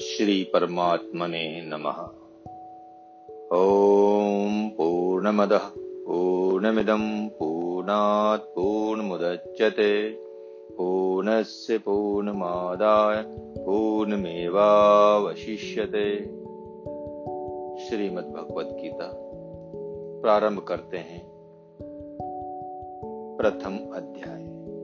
श्री परमात्मने नमः। ओम पूर्णमदः पूर्णमिदं पूर्णात् पूर्णमुदच्यते पूर्णस्य पूर्णमादाय पूर्णमेवावशिष्यते। श्रीमद् भगवद गीता प्रारंभ करते हैं। प्रथम अध्याय।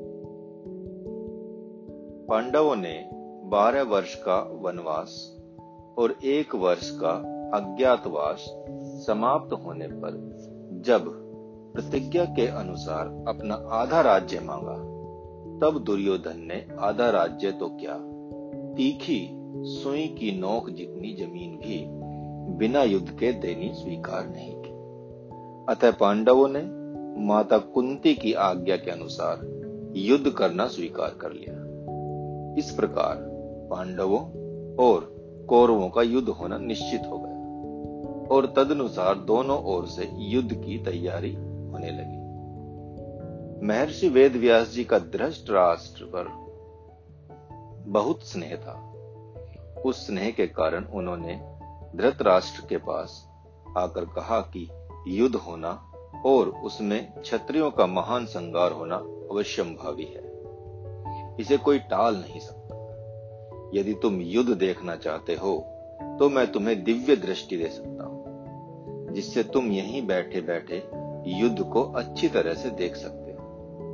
पांडवों ने 12 वर्ष का वनवास और 1 वर्ष का अज्ञातवास समाप्त होने पर जब प्रतिज्ञा के अनुसार अपना आधा राज्य मांगा, तब दुर्योधन ने आधा राज्य तो क्या, तीखी सुई की नोक जितनी जमीन भी बिना युद्ध के देनी स्वीकार नहीं की। अतः पांडवों ने माता कुंती की आज्ञा के अनुसार युद्ध करना स्वीकार कर लिया। इस प्रकार पांडवों और कौरवों का युद्ध होना निश्चित हो गया और तदनुसार दोनों ओर से युद्ध की तैयारी होने लगी। महर्षि वेदव्यास जी का धृतराष्ट्र पर बहुत स्नेह था। उस स्नेह के कारण उन्होंने धृतराष्ट्र के पास आकर कहा कि युद्ध होना और उसमें क्षत्रियों का महान संहार होना अवश्यंभावी है, इसे कोई टाल नहीं सकता। यदि तुम युद्ध देखना चाहते हो तो मैं तुम्हें दिव्य दृष्टि दे सकता हूं, जिससे तुम यहीं बैठे बैठे युद्ध को अच्छी तरह से देख सकते हो।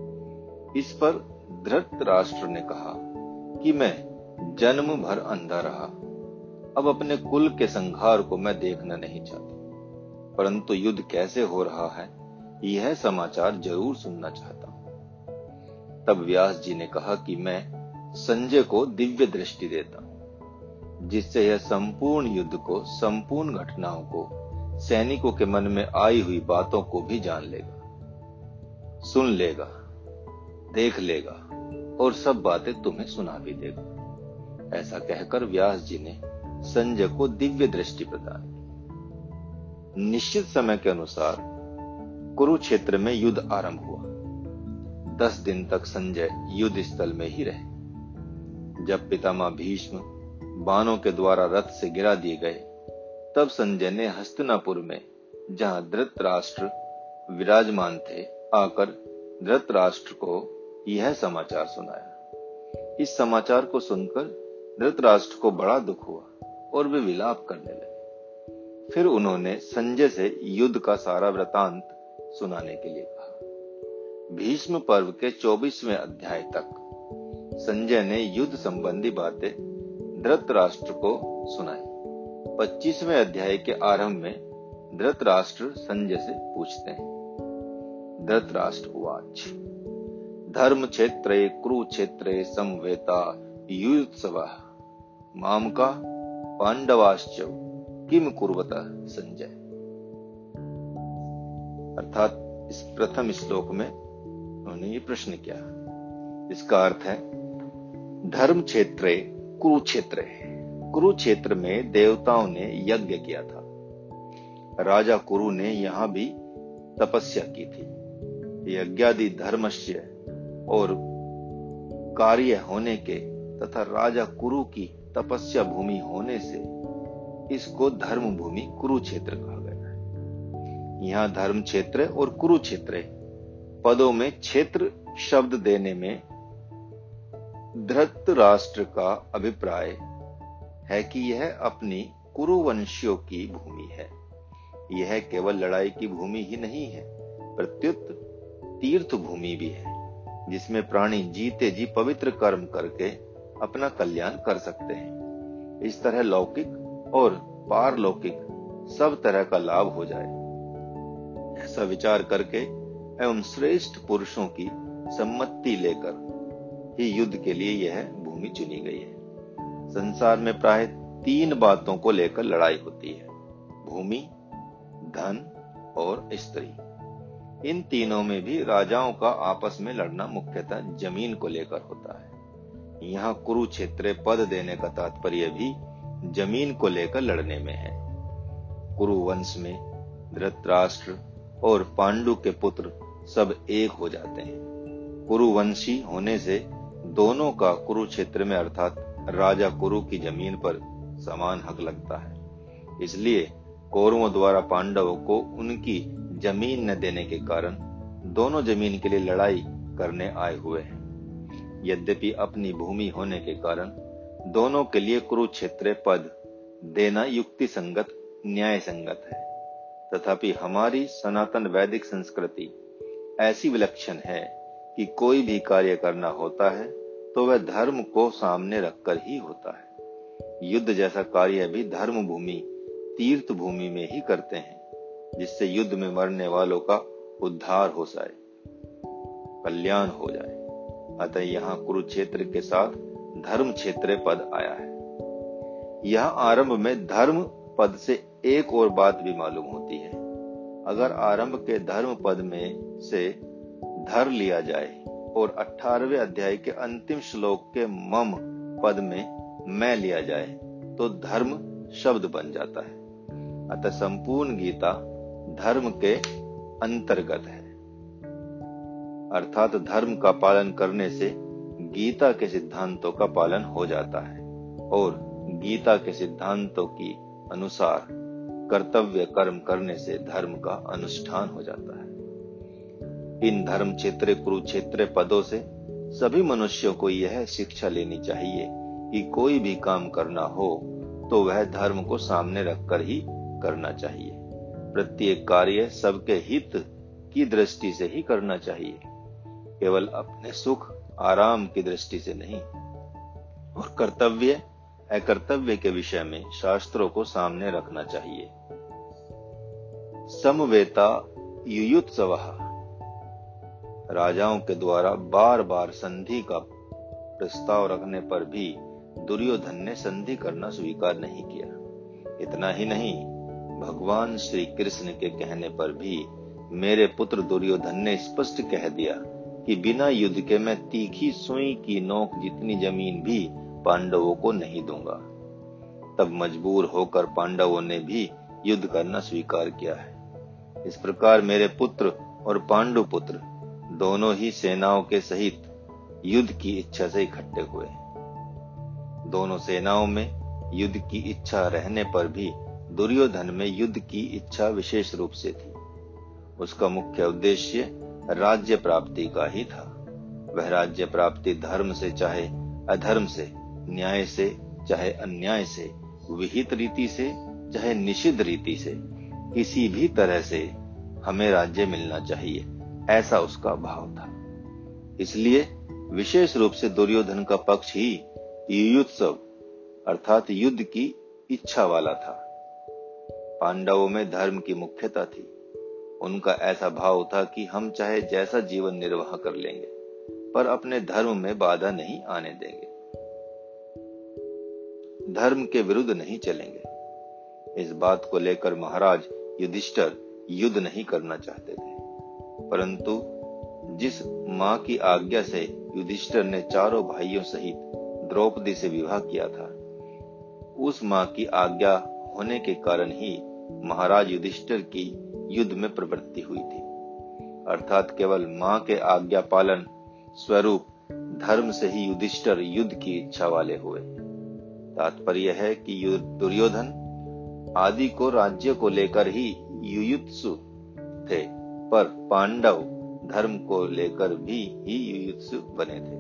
इस पर धृतराष्ट्र ने कहा कि मैं जन्म भर अंधा रहा, अब अपने कुल के संहार को मैं देखना नहीं चाहता, परंतु युद्ध कैसे हो रहा है यह समाचार जरूर सुनना चाहता हूं। तब व्यास जी ने कहा कि मैं संजय को दिव्य दृष्टि देता हूं, जिससे यह संपूर्ण युद्ध को, संपूर्ण घटनाओं को, सैनिकों के मन में आई हुई बातों को भी जान लेगा, सुन लेगा, देख लेगा और सब बातें तुम्हें सुना भी देगा। ऐसा कहकर व्यास जी ने संजय को दिव्य दृष्टि प्रदान की। निश्चित समय के अनुसार कुरुक्षेत्र में युद्ध आरंभ हुआ। 10 दिन तक संजय युद्ध स्थल में ही रहे। जब पितामह भीष्म बाणों के द्वारा रथ से गिरा दिए गए, तब संजय ने हस्तिनापुर में, जहां धृतराष्ट्र विराजमान थे, आकर धृतराष्ट्र को यह समाचार सुनाया। इस समाचार को सुनकर धृतराष्ट्र को बड़ा दुख हुआ और वे विलाप करने लगे। फिर उन्होंने संजय से युद्ध का सारा वृतांत सुनाने के लिए कहा। भीष्म पर्व के 24वें अध्याय तक संजय ने युद्ध संबंधी बातें धृतराष्ट्र को सुनाई। 25वें अध्याय के आरंभ में धृतराष्ट्र संजय से पूछते हैं। धृतराष्ट्र उवाच धर्म क्षेत्रे कुरुक्षेत्रे समवेता युयोत्सवः मामका पांडवाश्च किम कुर्वतः संजय। अर्थात इस प्रथम श्लोक में उन्होंने ये प्रश्न किया। इसका अर्थ है धर्म क्षेत्रे कुरुक्षेत्र। कुरुक्षेत्र में देवताओं ने यज्ञ किया था। राजा कुरु ने यहां भी तपस्या की थी। यज्ञादि धर्मस्य और कार्य होने के तथा राजा कुरु की तपस्या भूमि होने से इसको धर्म भूमि कुरुक्षेत्र कहा गया है। यहां धर्म क्षेत्र और कुरुक्षेत्र पदों में क्षेत्र शब्द देने में धृतराष्ट्र का अभिप्राय है कि यह अपनी कुरुवंशियों की भूमि है। यह केवल लड़ाई की भूमि ही नहीं है, प्रत्युत तीर्थ भूमि भी है, जिसमें प्राणी जीते जी पवित्र कर्म करके अपना कल्याण कर सकते हैं। इस तरह लौकिक और पारलौकिक सब तरह का लाभ हो जाए, ऐसा विचार करके एवं श्रेष्ठ पुरुषों की सम्मति लेकर ही युद्ध के लिए यह भूमि चुनी गई है। संसार में प्राय 3 बातों को लेकर लड़ाई होती है: भूमि, धन और स्त्री। इन तीनों में भी राजाओं का आपस में लड़ना मुख्यतः जमीन को लेकर होता है। यहाँ कुरुक्षेत्र पद देने का तात्पर्य भी जमीन को लेकर लड़ने में है। कुरुवंश में धृतराष्ट्र और पांडु के पुत्र सब एक हो जाते हैं। कुरुवंशी होने से दोनों का कुरुक्षेत्र में अर्थात राजा कुरु की जमीन पर समान हक लगता है। इसलिए कौरवों द्वारा पांडवों को उनकी जमीन न देने के कारण दोनों जमीन के लिए लड़ाई करने आए हुए हैं। यद्यपि अपनी भूमि होने के कारण दोनों के लिए कुरुक्षेत्र पद देना युक्ति संगत, न्याय संगत है, तथापि हमारी सनातन वैदिक संस्कृति ऐसी विलक्षण है कि कोई भी कार्य करना होता है तो वह धर्म को सामने रखकर ही होता है। युद्ध जैसा कार्य भी धर्म भूमि, तीर्थ भूमि में ही करते हैं, जिससे युद्ध में मरने वालों का उद्धार हो जाए, कल्याण हो जाए। अतः यहाँ कुरुक्षेत्र के साथ धर्म क्षेत्र पद आया है। यह आरंभ में धर्म पद से एक और बात भी मालूम होती है। अगर आरंभ के धर्म पद में से धर लिया जाए और 18वें अध्याय के अंतिम श्लोक के मम पद में मैं लिया जाए तो धर्म शब्द बन जाता है। अतः संपूर्ण गीता धर्म के अंतर्गत है, अर्थात धर्म का पालन करने से गीता के सिद्धांतों का पालन हो जाता है और गीता के सिद्धांतों की अनुसार कर्तव्य कर्म करने से धर्म का अनुष्ठान हो जाता है। इन धर्म क्षेत्र कुरुक्षेत्र पदों से सभी मनुष्यों को यह शिक्षा लेनी चाहिए कि कोई भी काम करना हो तो वह धर्म को सामने रखकर ही करना चाहिए। प्रत्येक कार्य सबके हित की दृष्टि से ही करना चाहिए, केवल अपने सुख आराम की दृष्टि से नहीं। और कर्तव्य अकर्तव्य के विषय में शास्त्रों को सामने रखना चाहिए। समवेता युयुत्सवः, राजाओं के द्वारा बार बार संधि का प्रस्ताव रखने पर भी दुर्योधन ने संधि करना स्वीकार नहीं किया। इतना ही नहीं, भगवान श्री कृष्ण के कहने पर भी मेरे पुत्र दुर्योधन ने स्पष्ट कह दिया कि बिना युद्ध के मैं तीखी सुई की नोक जितनी जमीन भी पांडवों को नहीं दूंगा। तब मजबूर होकर पांडवों ने भी युद्ध करना स्वीकार किया है। इस प्रकार मेरे पुत्र और पांडु पुत्र दोनों ही सेनाओं के सहित युद्ध की इच्छा से इकट्ठे हुए। दोनों सेनाओं में युद्ध की इच्छा रहने पर भी दुर्योधन में युद्ध की इच्छा विशेष रूप से थी। उसका मुख्य उद्देश्य राज्य प्राप्ति का ही था। वह राज्य प्राप्ति धर्म से चाहे अधर्म से, न्याय से चाहे अन्याय से, विहित रीति से चाहे निषिद्ध रीति से, किसी भी तरह से हमें राज्य मिलना चाहिए, ऐसा उसका भाव था। इसलिए विशेष रूप से दुर्योधन का पक्ष ही युयुत्सव अर्थात युद्ध की इच्छा वाला था। पांडवों में धर्म की मुख्यता थी। उनका ऐसा भाव था कि हम चाहे जैसा जीवन निर्वाह कर लेंगे, पर अपने धर्म में बाधा नहीं आने देंगे, धर्म के विरुद्ध नहीं चलेंगे। इस बात को लेकर महाराज युधिष्ठिर युद्ध नहीं करना चाहते थे, परंतु जिस मां की आज्ञा से युधिष्ठिर ने चारों भाइयों सहित द्रौपदी से विवाह किया था, उस मां की आज्ञा होने के कारण ही महाराज युधिष्ठिर की युद्ध में प्रवृत्ति हुई थी। अर्थात केवल मां के आज्ञा पालन स्वरूप धर्म से ही युधिष्ठिर युद्ध की इच्छा वाले हुए। तात्पर्य है कि दुर्योधन आदि को राज्य को लेकर ही युयुत्सु थे, पर पांडव धर्म को लेकर भी ही युयुत्सु बने थे।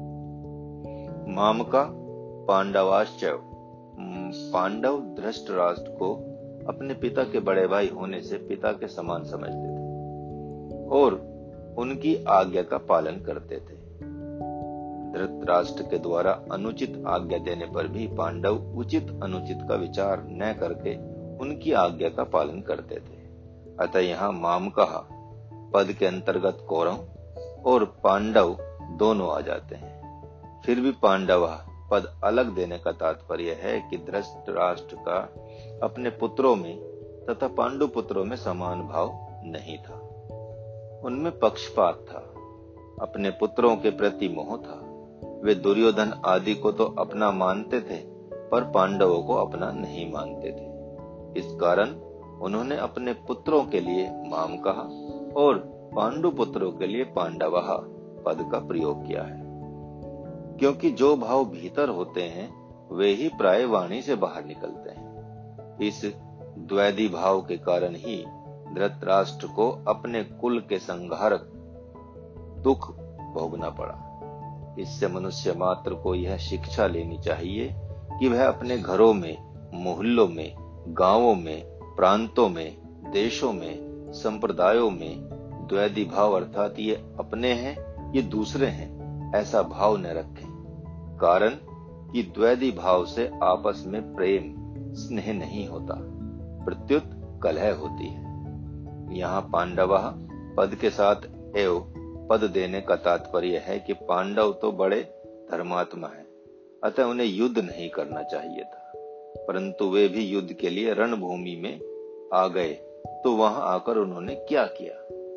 मामका पांडवाश्च, पांडव धृतराष्ट्र को अपने पिता के बड़े भाई होने से पिता के समान समझते थे और उनकी आज्ञा का पालन करते थे। धृतराष्ट्र के द्वारा अनुचित आज्ञा देने पर भी पांडव उचित अनुचित का विचार न करके उनकी आज्ञा का पालन करते थे। अतः यहाँ मामका पद के अंतर्गत कौरव और पांडव दोनों आ जाते हैं। फिर भी पांडव पद अलग देने का तात्पर्य है कि धृतराष्ट्र का अपने पुत्रों में तथा पांडु पुत्रों में समान भाव नहीं था। उनमें पक्षपात था, अपने पुत्रों के प्रति मोह था। वे दुर्योधन आदि को तो अपना मानते थे, पर पांडवों को अपना नहीं मानते थे। इस कारण उन्होंने अपने पुत्रों के लिए माम कहा और पांडु पुत्रों के लिए पांडवः पद का प्रयोग किया है, क्योंकि जो भाव भीतर होते हैं वे ही प्राय वाणी से बाहर निकलते हैं। इस द्वैधी भाव के कारण ही धृतराष्ट्र को अपने कुल के संहारक दुख भोगना पड़ा। इससे मनुष्य मात्र को यह शिक्षा लेनी चाहिए कि वह अपने घरों में, मोहल्लों में, गांवों में, प्रांतों में, देशों में, संप्रदायों में द्वैधी भाव अर्थात ये अपने हैं ये दूसरे हैं ऐसा भाव न रखें। कारण कि द्वैधी भाव से आपस में प्रेम स्नेह नहीं होता, प्रत्युत कलह होती है। यहाँ पांडवः पद के साथ एव पद देने का तात्पर्य है कि पांडव तो बड़े धर्मात्मा हैं, अतः उन्हें युद्ध नहीं करना चाहिए था, परंतु वे भी युद्ध के लिए रणभूमि में आ गए तो वहां आकर उन्होंने क्या किया।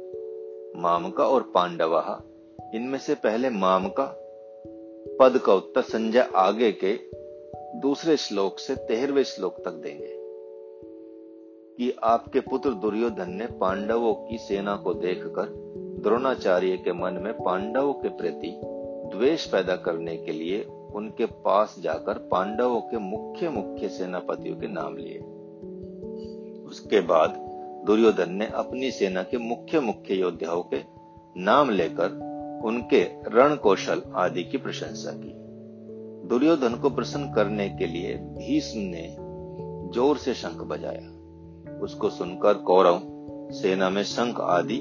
मामका और पांडवः, इनमें से पहले मामका पद का उत्तर संजय आगे के दूसरे श्लोक से 13वें श्लोक तक देंगे कि आपके पुत्र दुर्योधन ने पांडवों की सेना को देखकर द्रोणाचार्य के मन में पांडवों के प्रति द्वेष पैदा करने के लिए उनके पास जाकर पांडवों के मुख्य मुख्य सेनापतियों के नाम लिए। उसके बाद दुर्योधन ने अपनी सेना के मुख्य मुख्य योद्धाओं के नाम लेकर उनके रण कौशल आदि की प्रशंसा की। दुर्योधन को प्रसन्न करने के लिए भीष्म ने जोर से शंख बजाया। उसको सुनकर कौरव सेना में शंख आदि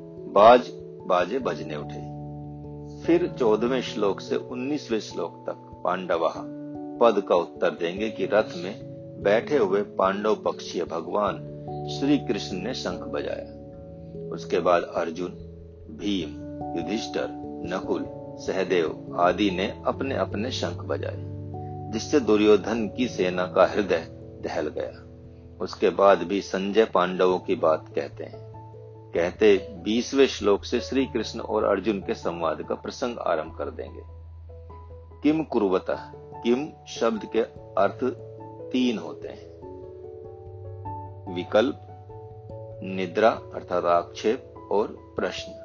बाजे बजने उठे। फिर 14वें श्लोक से 19वें श्लोक तक पांडवः पद का उत्तर देंगे कि रथ में बैठे हुए पांडव पक्षीय भगवान श्री कृष्ण ने शंख बजाया। उसके बाद अर्जुन, भीम, युधिष्ठिर, नकुल, सहदेव आदि ने अपने अपने शंख बजाए, जिससे दुर्योधन की सेना का हृदय दहल गया। उसके बाद भी संजय पांडवों की बात कहते 20वें श्लोक से श्री कृष्ण और अर्जुन के संवाद का प्रसंग आरंभ कर देंगे। किम कुरुवतः, किम शब्द के अर्थ 3 होते हैं, विकल्प, निद्रा अर्थात आक्षेप और प्रश्न।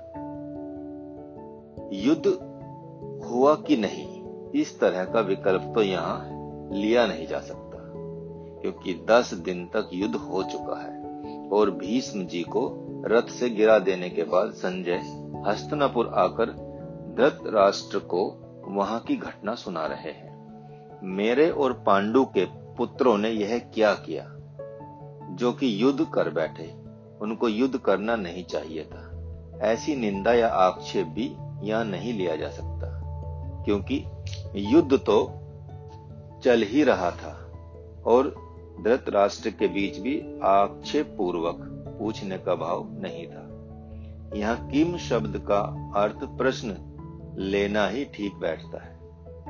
युद्ध हुआ कि नहीं, इस तरह का विकल्प तो यहाँ लिया नहीं जा सकता, क्योंकि 10 दिन तक युद्ध हो चुका है और भीष्म जी को रथ से गिरा देने के बाद संजय हस्तिनापुर आकर धृतराष्ट्र को वहां की घटना सुना रहे हैं। मेरे और पांडु के पुत्रों ने यह क्या किया जो कि युद्ध कर बैठे, उनको युद्ध करना नहीं चाहिए था। ऐसी निंदा या आक्षेप भी यहां नहीं लिया जा सकता, क्योंकि युद्ध तो चल ही रहा था और धृतराष्ट्र के बीच भी आक्षेप पूर्वक पूछने का भाव नहीं था। यहाँ किम शब्द का अर्थ प्रश्न लेना ही ठीक बैठता है।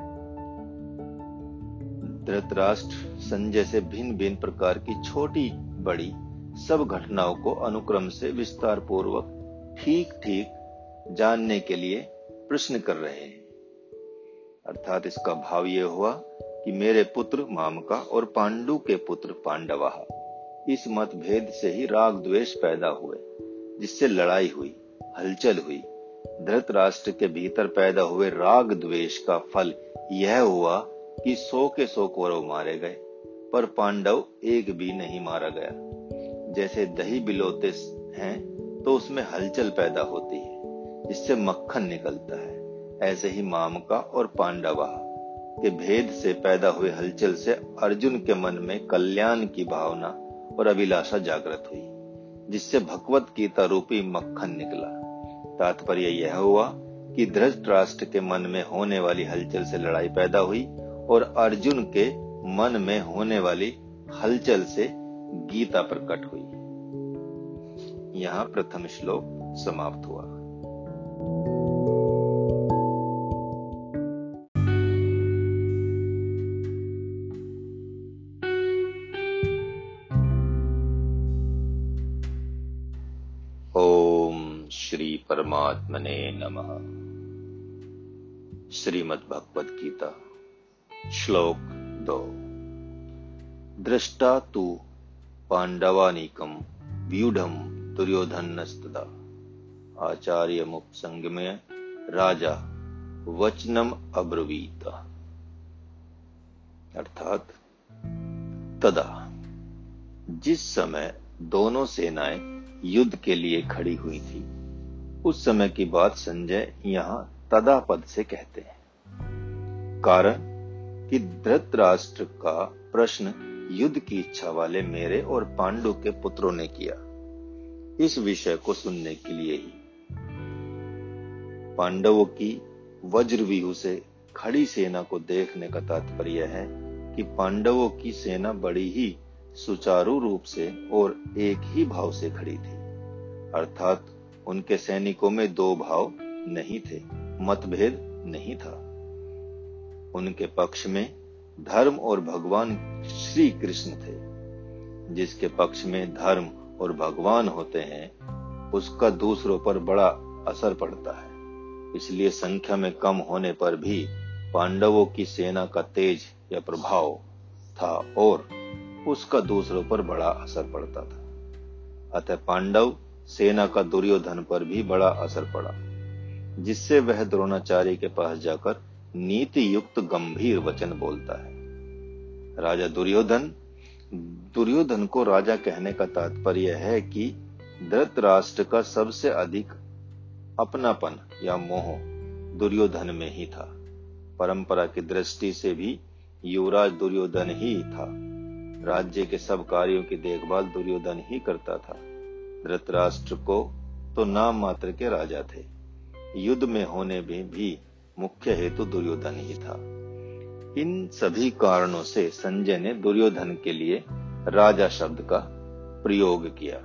धृतराष्ट्र संजय से भिन्न भिन्न प्रकार की छोटी बड़ी सब घटनाओं को अनुक्रम से विस्तार पूर्वक ठीक ठीक जानने के लिए प्रश्न कर रहे हैं। अर्थात इसका भाव यह हुआ कि मेरे पुत्र मामका और पांडु के पुत्र पांडवः, इस मतभेद से ही राग द्वेष पैदा हुए, जिससे लड़ाई हुई, हलचल हुई। धृतराष्ट्र के भीतर पैदा हुए राग द्वेष का फल यह हुआ कि 100 के 100 कौरव मारे गए, पर पांडव एक भी नहीं मारा गया। जैसे दही बिलोते हैं तो उसमें हलचल पैदा होती है, जिससे मक्खन निकलता है, ऐसे ही मामका और पांडवा के भेद से पैदा हुए हलचल से अर्जुन के मन में कल्याण की भावना और अभिलाषा जागृत हुई, जिससे भगवत गीता रूपी मक्खन निकला। तात्पर्य यह हुआ कि धृतराष्ट्र के मन में होने वाली हलचल से लड़ाई पैदा हुई और अर्जुन के मन में होने वाली हलचल से गीता प्रकट हुई। यहाँ प्रथम श्लोक समाप्त हुआ। ओम श्री परमात्मने नमः। श्रीमद् भगवद गीता श्लोक 2। दृष्टा तु पांडवानीकम व्यूढ़म दुर्योधनस्तदा आचार्यमुपसंगम्य राजा वचनम अब्रवीत। अर्थात तदा, जिस समय दोनों सेनाएं युद्ध के लिए खड़ी हुई थी, उस समय की बात संजय यहां तदा पद से कहते हैं। कारण कि धृतराष्ट्र का प्रश्न युद्ध की इच्छा वाले मेरे और पांडु के पुत्रों ने किया, इस विषय को सुनने के लिए ही। पांडवों की वज्रव्यूह से खड़ी सेना को देखने का तात्पर्य है कि पांडवों की सेना बड़ी ही सुचारू रूप से और एक ही भाव से खड़ी थी, अर्थात उनके सैनिकों में दो भाव नहीं थे, मतभेद नहीं था। उनके पक्ष में धर्म और भगवान श्री कृष्ण थे। जिसके पक्ष में धर्म और भगवान होते हैं, उसका दूसरों पर बड़ा असर पड़ता है। इसलिए संख्या में कम होने पर भी पांडवों की सेना का तेज या प्रभाव था और उसका दूसरों पर बड़ा असर पड़ता था। अतः पांडव सेना का दुर्योधन पर भी बड़ा असर पड़ा, जिससे वह द्रोणाचार्य के पास जाकर नीति युक्त गंभीर वचन बोलता है। राजा दुर्योधन को राजा कहने का तात्पर्य है कि धृतराष्ट्र का सबसे अधिक अपनापन या मोह दुर्योधन में ही था। परंपरा की दृष्टि से भी युवराज दुर्योधन ही था। राज्य के सब कार्यों की देखभाल दुर्योधन ही करता था। धृतराष्ट्र को तो नाम मात्र के राजा थे। युद्ध में होने में भी मुख्य हेतु दुर्योधन ही था। इन सभी कारणों से संजय ने दुर्योधन के लिए राजा शब्द का प्रयोग किया।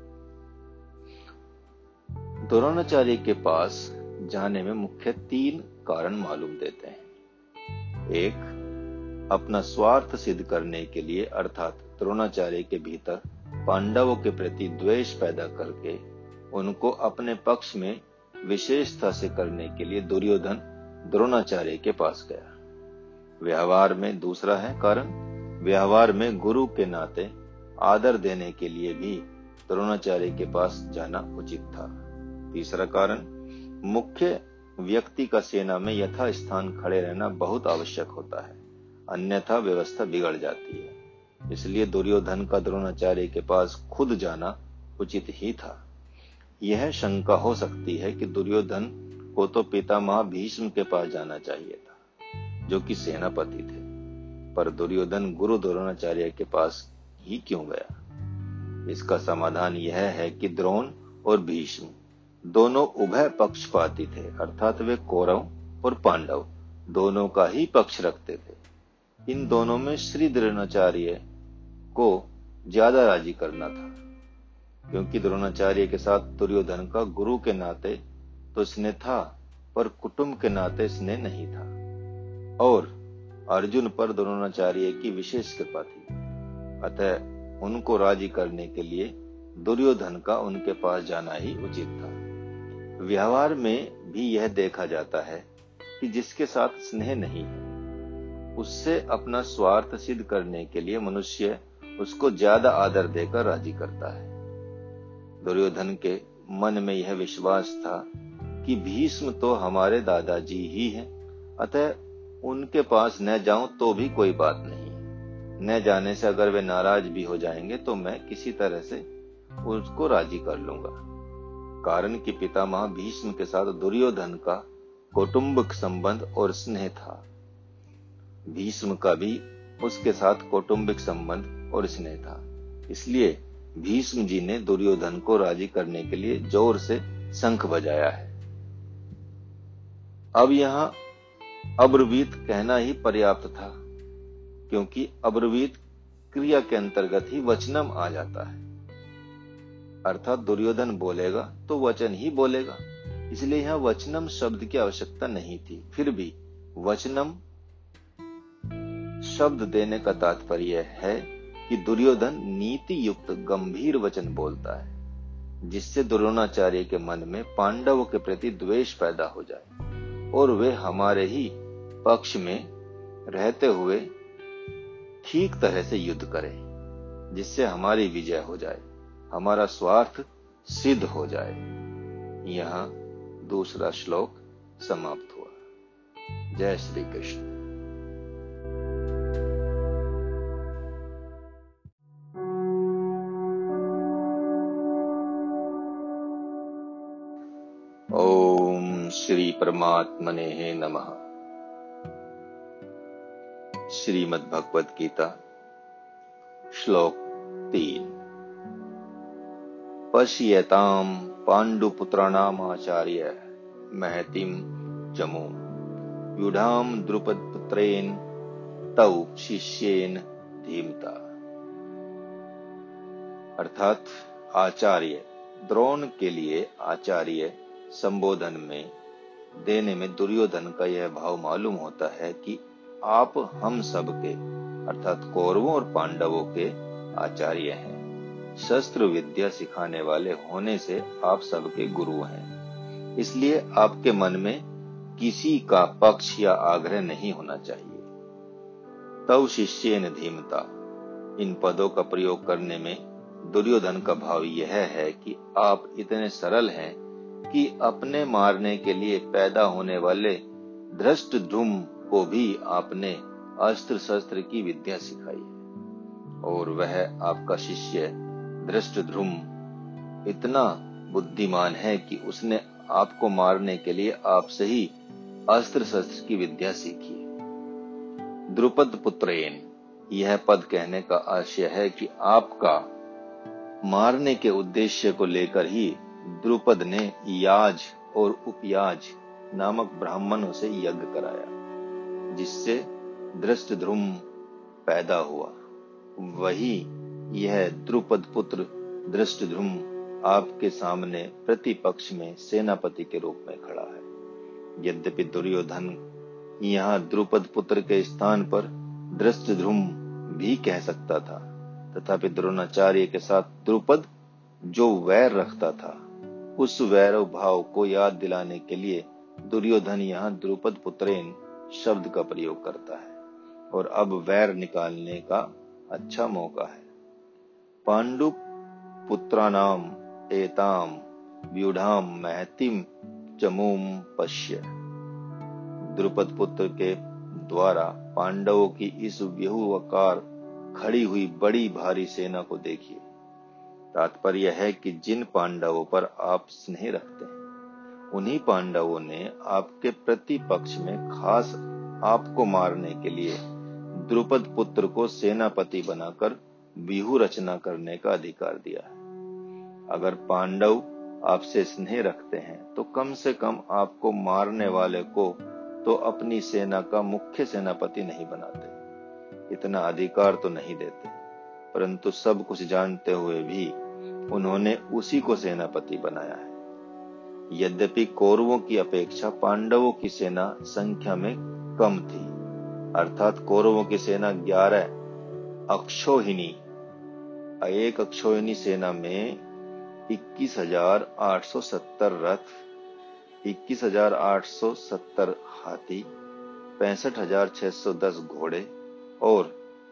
द्रोणाचार्य के पास जाने में मुख्य 3 कारण मालूम देते हैं। एक, अपना स्वार्थ सिद्ध करने के लिए, अर्थात द्रोणाचार्य के भीतर पांडवों के प्रति द्वेष पैदा करके उनको अपने पक्ष में विशेषता से करने के लिए दुर्योधन द्रोणाचार्य के पास गया। व्यवहार में दूसरा है कारण, व्यवहार में गुरु के नाते आदर देने के लिए भी द्रोणाचार्य के पास जाना उचित था। तीसरा कारण, मुख्य व्यक्ति का सेना में यथा स्थान खड़े रहना बहुत आवश्यक होता है, अन्यथा व्यवस्था बिगड़ जाती है। इसलिए दुर्योधन का द्रोणाचार्य के पास खुद जाना उचित ही था। यह शंका हो सकती है कि दुर्योधन को तो पितामह भीष्म के पास जाना चाहिए था, जो कि सेनापति थे, पर दुर्योधन गुरु द्रोणाचार्य के पास ही क्यों गया? इसका समाधान यह है कि द्रोण और भीष्म दोनों उभय पक्षपाती थे, अर्थात वे कौरव और पांडव दोनों का ही पक्ष रखते थे। इन दोनों में श्री द्रोणाचार्य को ज्यादा राजी करना था, क्योंकि द्रोणाचार्य के साथ दुर्योधन का गुरु के नाते तो स्नेह था, पर कुटुंब के नाते स्नेह नहीं था, और अर्जुन पर द्रोणाचार्य की विशेष कृपा थी। अतः उनको राजी करने के लिए दुर्योधन का उनके पास जाना ही उचित था। व्यवहार में भी यह देखा जाता है कि जिसके साथ स्नेह नहीं है, उससे अपना स्वार्थ सिद्ध करने के लिए मनुष्य उसको ज्यादा आदर देकर राजी करता है। दुर्योधन के मन में यह विश्वास था कि भीष्म तो हमारे दादाजी ही हैं, अतः उनके पास न जाऊं तो भी कोई बात नहीं, न जाने से अगर वे नाराज भी हो जाएंगे तो मैं किसी तरह से उसको राजी कर लूंगा। कारण कि पितामह भीष्म के साथ दुर्योधन का कौटुंबिक संबंध और स्नेह था, भीष्म का भी उसके साथ कौटुंबिक संबंध और स्नेह था। इसलिए भीष्म जी ने दुर्योधन को राजी करने के लिए जोर से शंख बजाया है। अब यहां अब्रवीत कहना ही पर्याप्त था, क्योंकि अब्रवीत क्रिया के अंतर्गत ही वचनम आ जाता है, अर्थात दुर्योधन बोलेगा तो वचन ही बोलेगा। इसलिए यहां वचनम शब्द की आवश्यकता नहीं थी। फिर भी वचनम शब्द देने का तात्पर्य है कि दुर्योधन नीति युक्त गंभीर वचन बोलता है, जिससे द्रोणाचार्य के मन में पांडवों के प्रति द्वेष पैदा हो जाए और वे हमारे ही पक्ष में रहते हुए ठीक तरह से युद्ध करें, जिससे हमारी विजय हो जाए, हमारा स्वार्थ सिद्ध हो जाए। यहां दूसरा श्लोक समाप्त हुआ। जय श्री कृष्ण। श्री परमात्मने नमः। श्रीमद् भगवद गीता श्लोक 3। पश्यताम पांडुपुत्राणाम आचार्य महतिम चमू व्यूढ़ाम द्रुपदपुत्रेण तौ शिष्येन धीमता। अर्थात आचार्य द्रोण के लिए आचार्य संबोधन में देने में दुर्योधन का यह भाव मालूम होता है कि आप हम सब के अर्थात कौरवों और पांडवों के आचार्य हैं। शस्त्र विद्या सिखाने वाले होने से आप सबके गुरु हैं। इसलिए आपके मन में किसी का पक्ष या आग्रह नहीं होना चाहिए। तव शिष्येन धीमता, इन पदों का प्रयोग करने में दुर्योधन का भाव यह है कि आप इतने सरल हैं कि अपने मारने के लिए पैदा होने वाले धृष्टद्युम्न को भी आपने अस्त्र शस्त्र की विद्या सिखाई है, और वह आपका शिष्य धृष्टद्युम्न इतना बुद्धिमान है कि उसने आपको मारने के लिए आपसे ही अस्त्र शस्त्र की विद्या सीखी है। द्रुपद पुत्रेण, यह पद कहने का आशय है कि आपका मारने के उद्देश्य को लेकर ही द्रुपद ने याज और उपयाज नामक ब्राह्मणों से यज्ञ कराया, जिससे धृष्टद्युम्न पैदा हुआ। वही यह द्रुपद पुत्र धृष्टद्युम्न आपके सामने प्रतिपक्ष में सेनापति के रूप में खड़ा है। यद्यपि दुर्योधन यहाँ द्रुपद पुत्र के स्थान पर धृष्टद्युम्न भी कह सकता था, तथापि द्रोणाचार्य के साथ द्रुपद जो वैर रखता था, उस वैरव भाव को याद दिलाने के लिए दुर्योधन यहाँ द्रुपद पुत्रेण शब्द का प्रयोग करता है, और अब वैर निकालने का अच्छा मौका है। पांडु पुत्राणाम एताम व्यूढ़ाम महतिम चमूम पश्य, द्रुपद पुत्र के द्वारा पांडवों की इस व्यूहाकार खड़ी हुई बड़ी भारी सेना को देखिए। तात्पर्य है कि जिन पांडवों पर आप स्नेह रखते हैं, उन्हीं पांडवों ने आपके प्रतिपक्ष में खास आपको मारने के लिए द्रुपद पुत्र को सेनापति बनाकर व्यूह रचना करने का अधिकार दिया है। अगर पांडव आपसे स्नेह रखते हैं तो कम से कम आपको मारने वाले को तो अपनी सेना का मुख्य सेनापति नहीं बनाते, इतना अधिकार तो नहीं देते, परंतु सब कुछ जानते हुए भी उन्होंने उसी को सेनापति बनाया है। यद्यपि कौरवों की अपेक्षा पांडवों की सेना संख्या में कम थी, अर्थात कौरवों की सेना 11 अक्षौहिणी, एक अक्षौहिणी सेना में 21,870 रथ, 21,870 हाथी, 65,610 घोड़े और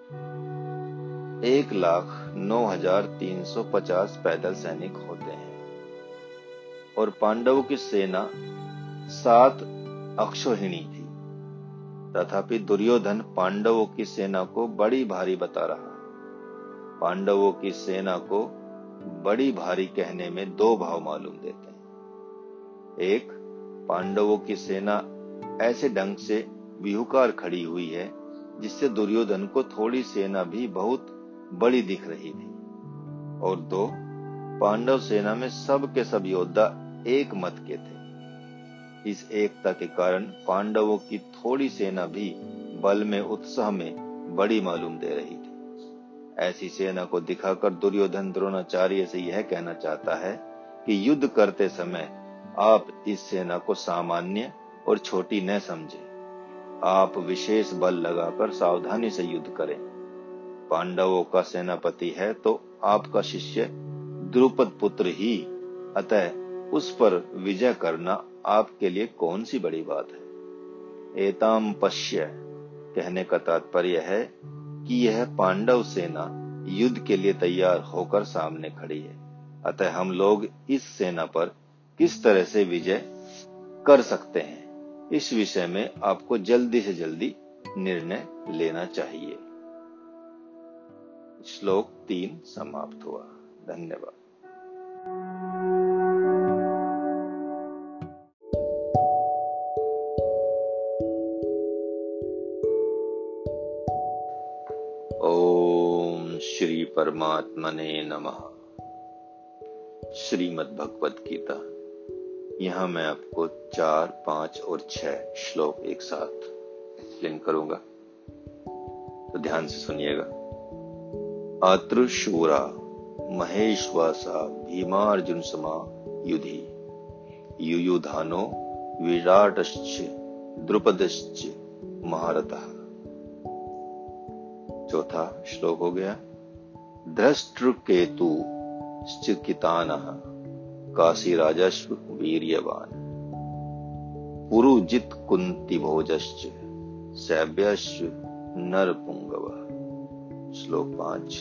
1,09,350 पैदल सैनिक होते हैं। और पांडवों की सेना 7 अक्षौहिणी थी। तथापि दुर्योधन पांडवों की सेना को बड़ी भारी बता रहा है। पांडवों की सेना को बड़ी भारी कहने में दो भाव मालूम देते हैं। एक, पांडवों की सेना ऐसे ढंग से व्यूहकार खड़ी हुई है जिससे दुर्योधन को थोड़ी सेना भी बहुत बड़ी दिख रही थी। और दो, पांडव सेना में सब के सब योद्धा एक मत के थे। इस एकता के कारण पांडवों की थोड़ी सेना भी बल में उत्साह में बड़ी मालूम दे रही थी। ऐसी सेना को दिखाकर दुर्योधन द्रोणाचार्य से यह कहना चाहता है कि युद्ध करते समय आप इस सेना को सामान्य और छोटी न समझें। आप विशेष बल लगाकर सावधानी से युद्ध करें। पांडवों का सेनापति है तो आपका शिष्य द्रुपद पुत्र ही, अतः उस पर विजय करना आपके लिए कौन सी बड़ी बात है। एताम पश्य कहने का तात्पर्य है कि यह पांडव सेना युद्ध के लिए तैयार होकर सामने खड़ी है, अतः हम लोग इस सेना पर किस तरह से विजय कर सकते हैं, इस विषय में आपको जल्दी से जल्दी निर्णय लेना चाहिए। श्लोक 3 समाप्त हुआ। धन्यवाद। परमात्मने नमः। श्रीमद् भगवत गीता। यहाँ मैं आपको 4, 5 और 6 श्लोक एक साथ एक्सप्लेन करूंगा, तो ध्यान से सुनिएगा। आतृशूरा महेश्वासा भीमार्जुन समा युधि युयुधानो विराटश्च द्रुपदश्च महारथः। चौथा श्लोक हो गया। धृष्टकेतु कितानः काशी राजस्व वीर्यवान पुरुजित कुंती भोजश्च सैभ्यश्च नरपुंगव। श्लोक 5।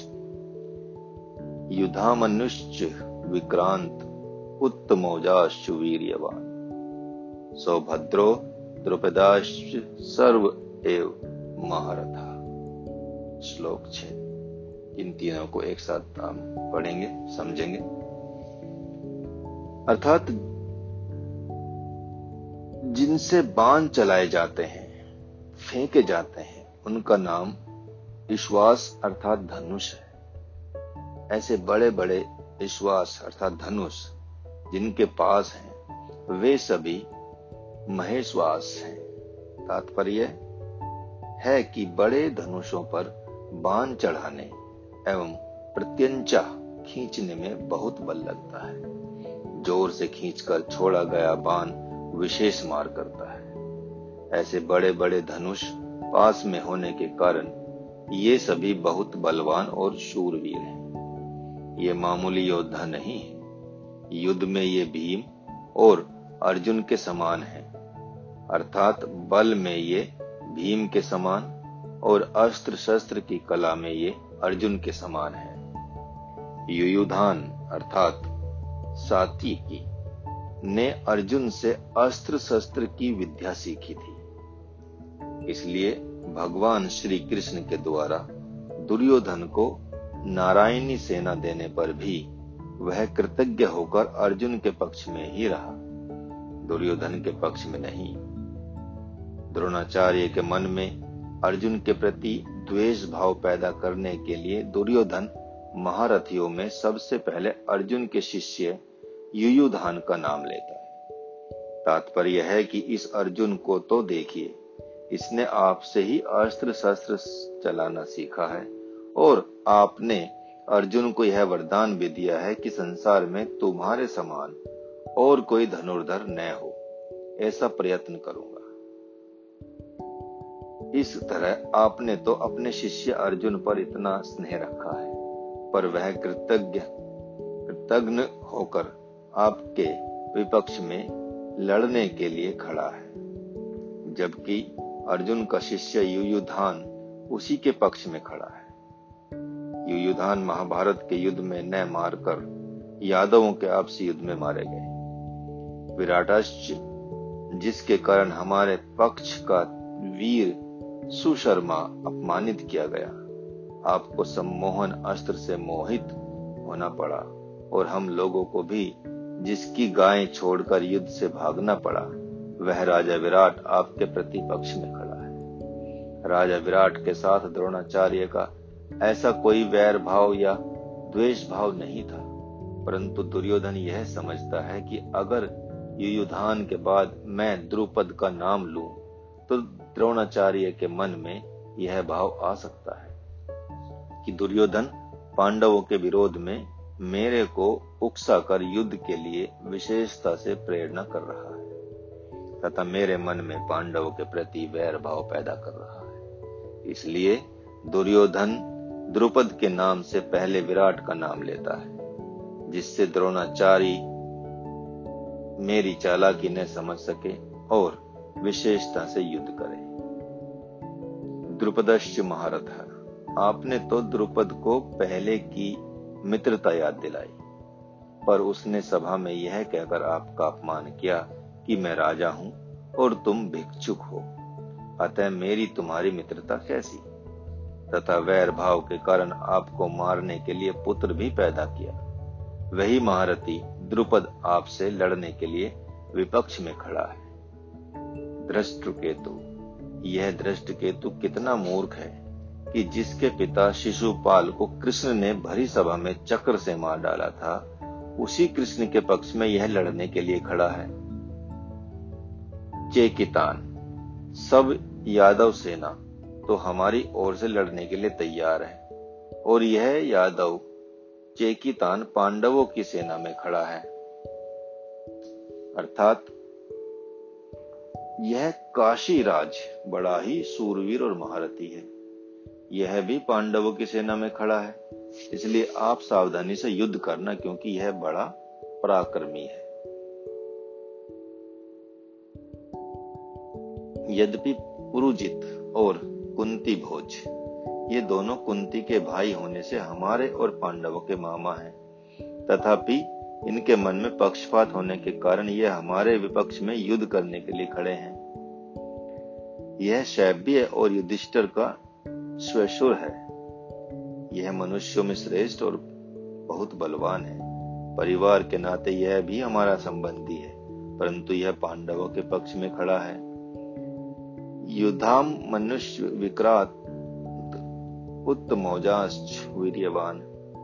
युधामनुश्च विक्रांत उत्तमौजाश्च वीर्यवान सौभद्रो द्रुपदाश्च सर्व एव महारथा। श्लोक 6। इन तीनों को एक साथ हम पढ़ेंगे, समझेंगे। अर्थात जिनसे बाण चलाए जाते हैं, फेंके जाते हैं, उनका नाम विश्वास अर्थात धनुष है। ऐसे बड़े बड़े विश्वास अर्थात धनुष जिनके पास हैं, वे सभी महेश्वास हैं। तात्पर्य है कि बड़े धनुषों पर बाण चढ़ाने एवं प्रत्यंचा खींचने में बहुत बल लगता है। जोर से खींचकर छोड़ा गया बाण विशेष मार करता है। ऐसे बड़े बड़े धनुष पास में होने के कारण ये सभी बहुत बलवान और शूरवीर हैं। ये मामूली योद्धा नहीं है। युद्ध में ये भीम और अर्जुन के समान हैं। अर्थात बल में ये भीम के समान और अस्त्र शस्त्र की कला में ये अर्जुन के समान है। युयुधान अर्थात सात्विकी ने अर्जुन से अस्त्र शस्त्र की विद्या सीखी थी। इसलिए भगवान श्री कृष्ण के द्वारा दुर्योधन को नारायणी सेना देने पर भी वह कृतज्ञ होकर अर्जुन के पक्ष में ही रहा, दुर्योधन के पक्ष में नहीं। द्रोणाचार्य के मन में अर्जुन के प्रति द्वेष भाव पैदा करने के लिए दुर्योधन महारथियों में सबसे पहले अर्जुन के शिष्य युयुधान का नाम लेता है। तात्पर्य है कि इस अर्जुन को तो देखिए, इसने आपसे ही अस्त्र शस्त्र चलाना सीखा है और आपने अर्जुन को यह वरदान भी दिया है कि संसार में तुम्हारे समान और कोई धनुर्धर न हो, ऐसा प्रयत्न करूंगा। इस तरह आपने तो अपने शिष्य अर्जुन पर इतना स्नेह रखा है, पर वह कृतज्ञ होकर आपके विपक्ष में लड़ने के लिए खड़ा है, जबकि अर्जुन का शिष्य युयुधान उसी के पक्ष में खड़ा है। युयुधान महाभारत के युद्ध में न मारकर यादवों के आपसी युद्ध में मारे गए। विराटाश्च जिसके कारण हमारे पक्ष का वीर सुशर्मा अपमानित किया गया, आपको सम्मोहन अस्त्र से मोहित होना पड़ा और हम लोगों को भी जिसकी गायें छोड़कर युद्ध से भागना पड़ा, वह राजा विराट आपके प्रतिपक्ष में खड़ा है। राजा विराट के साथ द्रोणाचार्य का ऐसा कोई वैर भाव या द्वेष भाव नहीं था, परंतु दुर्योधन यह समझता है कि अगर युयुधान के बाद मैं द्रुपद का नाम लूं तो द्रोणाचार्य के मन में यह भाव आ सकता है कि दुर्योधन पांडवों के विरोध में मेरे को उकसाकर युद्ध के लिए विशेषता से प्रेरणा कर रहा है तथा मेरे मन में पांडवों के प्रति वैर भाव पैदा कर रहा है। इसलिए दुर्योधन द्रुपद के नाम से पहले विराट का नाम लेता है, जिससे द्रोणाचार्य मेरी चालाकी न समझ सके और विशेषता से युद्ध करे। द्रुपदश्च महारथः। आपने तो द्रुपद को पहले की मित्रता याद दिलाई, पर उसने सभा में यह कहकर आपका अपमान किया कि मैं राजा हूं और तुम भिक्षुक हो, अतः मेरी तुम्हारी मित्रता कैसी। तथा वैर भाव के कारण आपको मारने के लिए पुत्र भी पैदा किया। वही महारथी द्रुपद आपसे लड़ने के लिए विपक्ष में खड़ा है। धृष्टकेतु। यह धृष्टकेतु कितना मूर्ख है कि जिसके पिता शिशुपाल को कृष्ण ने भरी सभा में चक्र से मार डाला था, उसी कृष्ण के पक्ष में यह लड़ने के लिए खड़ा है। चेकितान, सब यादव सेना तो हमारी ओर से लड़ने के लिए तैयार है, और यह यादव चेकितान पांडवों की सेना में खड़ा है। अर्थात यह काशीराज बड़ा ही सूरवीर और महारथी है, यह भी पांडवों की सेना में खड़ा है, इसलिए आप सावधानी से युद्ध करना, क्योंकि यह बड़ा पराक्रमी है। यद्यपि पुरुजित और कुंती भोज ये दोनों कुंती के भाई होने से हमारे और पांडवों के मामा हैं, तथापि इनके मन में पक्षपात होने के कारण यह हमारे विपक्ष में युद्ध करने के लिए खड़े हैं। यह शैब्य और युधिष्ठिर का श्वेशुर है। यह मनुष्यों में श्रेष्ठ और बहुत बलवान है। परिवार के नाते यह भी हमारा संबंधी है, परंतु यह पांडवों के पक्ष में खड़ा है। युधाम मनुष्य विक्रांत उत्तमौजाश्च वीर्यवान,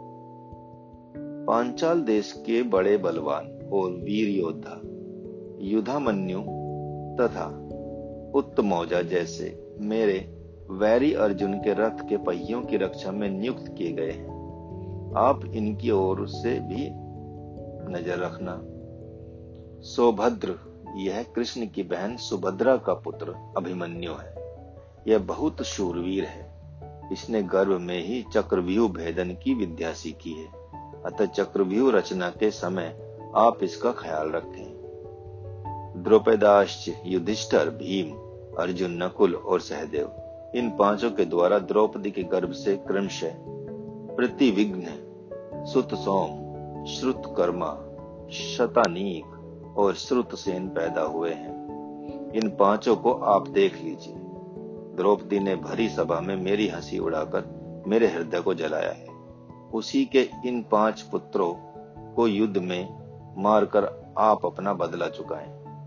पांचाल देश के बड़े बलवान और वीर योद्धा युधामन्यु तथा उत्तमौजा जैसे मेरे वैरी अर्जुन के रथ के पहियों की रक्षा में नियुक्त किए गए हैं। आप इनकी ओर से भी नजर रखना। सौभद्र, यह कृष्ण की बहन सुभद्रा का पुत्र अभिमन्यु है। यह बहुत शूरवीर है। इसने गर्भ में ही चक्रव्यूह भेदन की विद्या सीखी है, अतः चक्रव्यूह रचना के समय आप इसका ख्याल रखें। द्रौपदाश्च, युधिष्ठिर, भीम, अर्जुन, नकुल और सहदेव, इन पांचों के द्वारा द्रौपदी के गर्भ से क्रमशः प्रतिविघ्न, सुतसोम, श्रुतकर्मा, शतानीक और श्रुतसेन पैदा हुए हैं। इन पांचों को आप देख लीजिए। द्रौपदी ने भरी सभा में मेरी हंसी उड़ाकर मेरे हृदय को जलाया है। उसी के इन 5 पुत्रों को युद्ध में मारकर आप अपना बदला चुकाएं।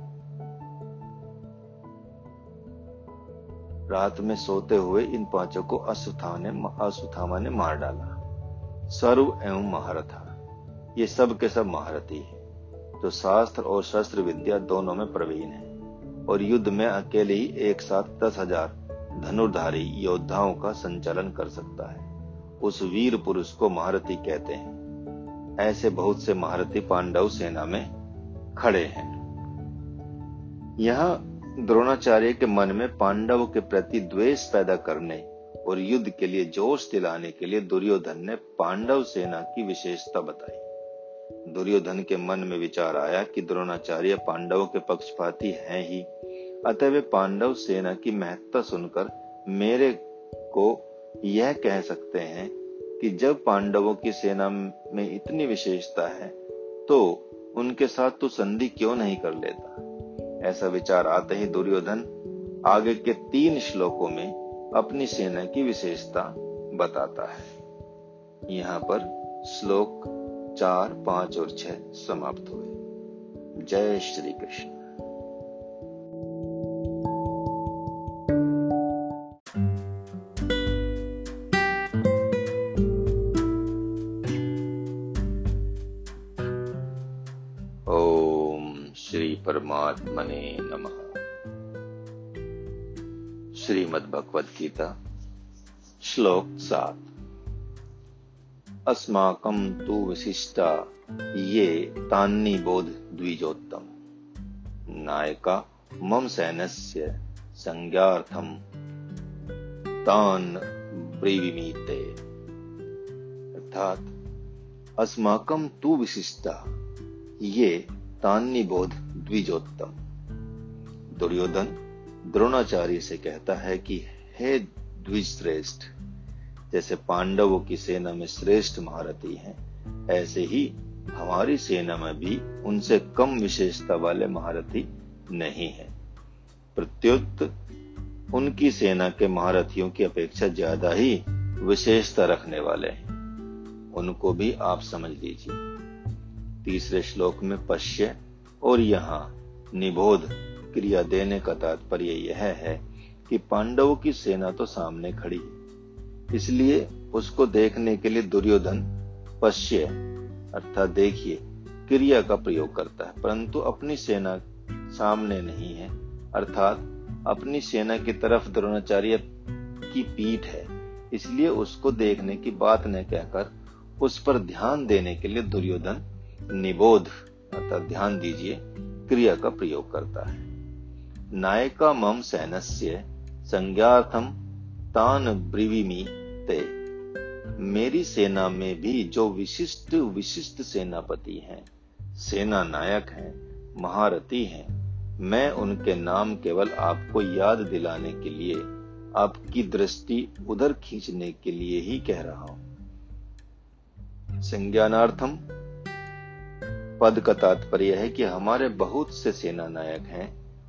रात में सोते हुए इन 5 को अश्वत्थामा ने मार डाला। सर्व एवं महारथा, ये सब के सब महारथी है, तो शास्त्र और शस्त्र विद्या दोनों में प्रवीण है, और युद्ध में अकेले ही एक साथ 10,000 धनुर्धारी योद्धाओं का संचालन कर सकता है। उस वीर पुरुष को महारथी कहते हैं। ऐसे बहुत से महारथी पांडव सेना में खड़े हैं। यहाँ द्रोणाचार्य के मन में पांडवों के प्रति द्वेष पैदा करने और युद्ध के लिए जोश दिलाने के लिए दुर्योधन ने पांडव सेना की विशेषता बताई। दुर्योधन के मन में विचार आया कि द्रोणाचार्य पांडवों के पक्षपाती हैं ही, अतः वे पांडव सेना की महत्ता सुनकर मेरे को यह कह सकते हैं कि जब पांडवों की सेना में इतनी विशेषता है तो उनके साथ तू संधि क्यों नहीं कर लेता। ऐसा विचार आते ही दुर्योधन आगे के 3 श्लोकों में अपनी सेना की विशेषता बताता है। यहाँ पर श्लोक 4, 5 और 6 समाप्त हुए। जय श्री कृष्ण। श्री परमात्मने नमः। श्रीमद् भगवद गीता श्लोक 7। अस्माकं तु विशिष्टा ये तान्नि बोध द्विजोत्तम, नायका मम सैन्यस्य संज्ञार्थम तान ब्रीविमीते। अर्थात अस्माकं तु विशिष्टा ये तान्नि बोध द्विजोत्तम। दुर्योधन द्रोणाचार्य से कहता है कि हे द्विजश्रेष्ठ, जैसे पांडवों की सेना में श्रेष्ठ महारथी हैं, ऐसे ही हमारी सेना में भी उनसे कम विशेषता वाले महारथी नहीं है। प्रत्युत उनकी सेना के महारथियों की अपेक्षा ज्यादा ही विशेषता रखने वाले हैं। उनको भी आप समझ लीजिए। तीसरे श्लोक में पश्य और यहाँ निबोध क्रिया देने का तात्पर्य यह है कि पांडवों की सेना तो सामने खड़ी है, इसलिए उसको देखने के लिए दुर्योधन पश्य अर्थात देखिए क्रिया का प्रयोग करता है, परंतु अपनी सेना सामने नहीं है, अर्थात अपनी सेना की तरफ द्रोणाचार्य की पीठ है, इसलिए उसको देखने की बात न कहकर उस पर ध्यान देने के लिए दुर्योधन निबोध अर्थात ध्यान दीजिए क्रिया का प्रयोग करता है। नायका मम सैनस्य संज्ञार्थम तान ब्रीविमि ते, मेरी सेना में भी जो विशिष्ट सेनापति हैं, सेना नायक हैं, महारथी हैं, मैं उनके नाम केवल आपको याद दिलाने के लिए, आपकी दृष्टि उधर खींचने के लिए ही कह रहा हूं। संज्ञानार्थम पद का तात्पर्य है कि हमारे बहुत से सेना नायक हैं,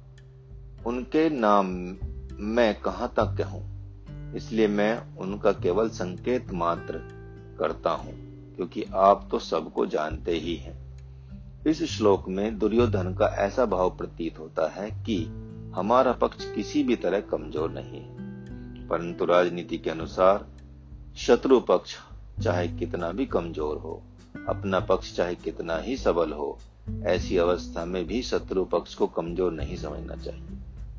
उनके नाम मैं कहां तक कहूं, इसलिए मैं उनका केवल संकेत मात्र करता हूं, क्योंकि आप तो सबको जानते ही हैं। इस श्लोक में दुर्योधन का ऐसा भाव प्रतीत होता है कि हमारा पक्ष किसी भी तरह कमजोर नहीं है, परंतु राजनीति के अनुसार शत्रु पक्ष चाहे कितना भी कमजोर हो, अपना पक्ष चाहे कितना ही सबल हो, ऐसी अवस्था में भी शत्रु पक्ष को कमजोर नहीं समझना चाहिए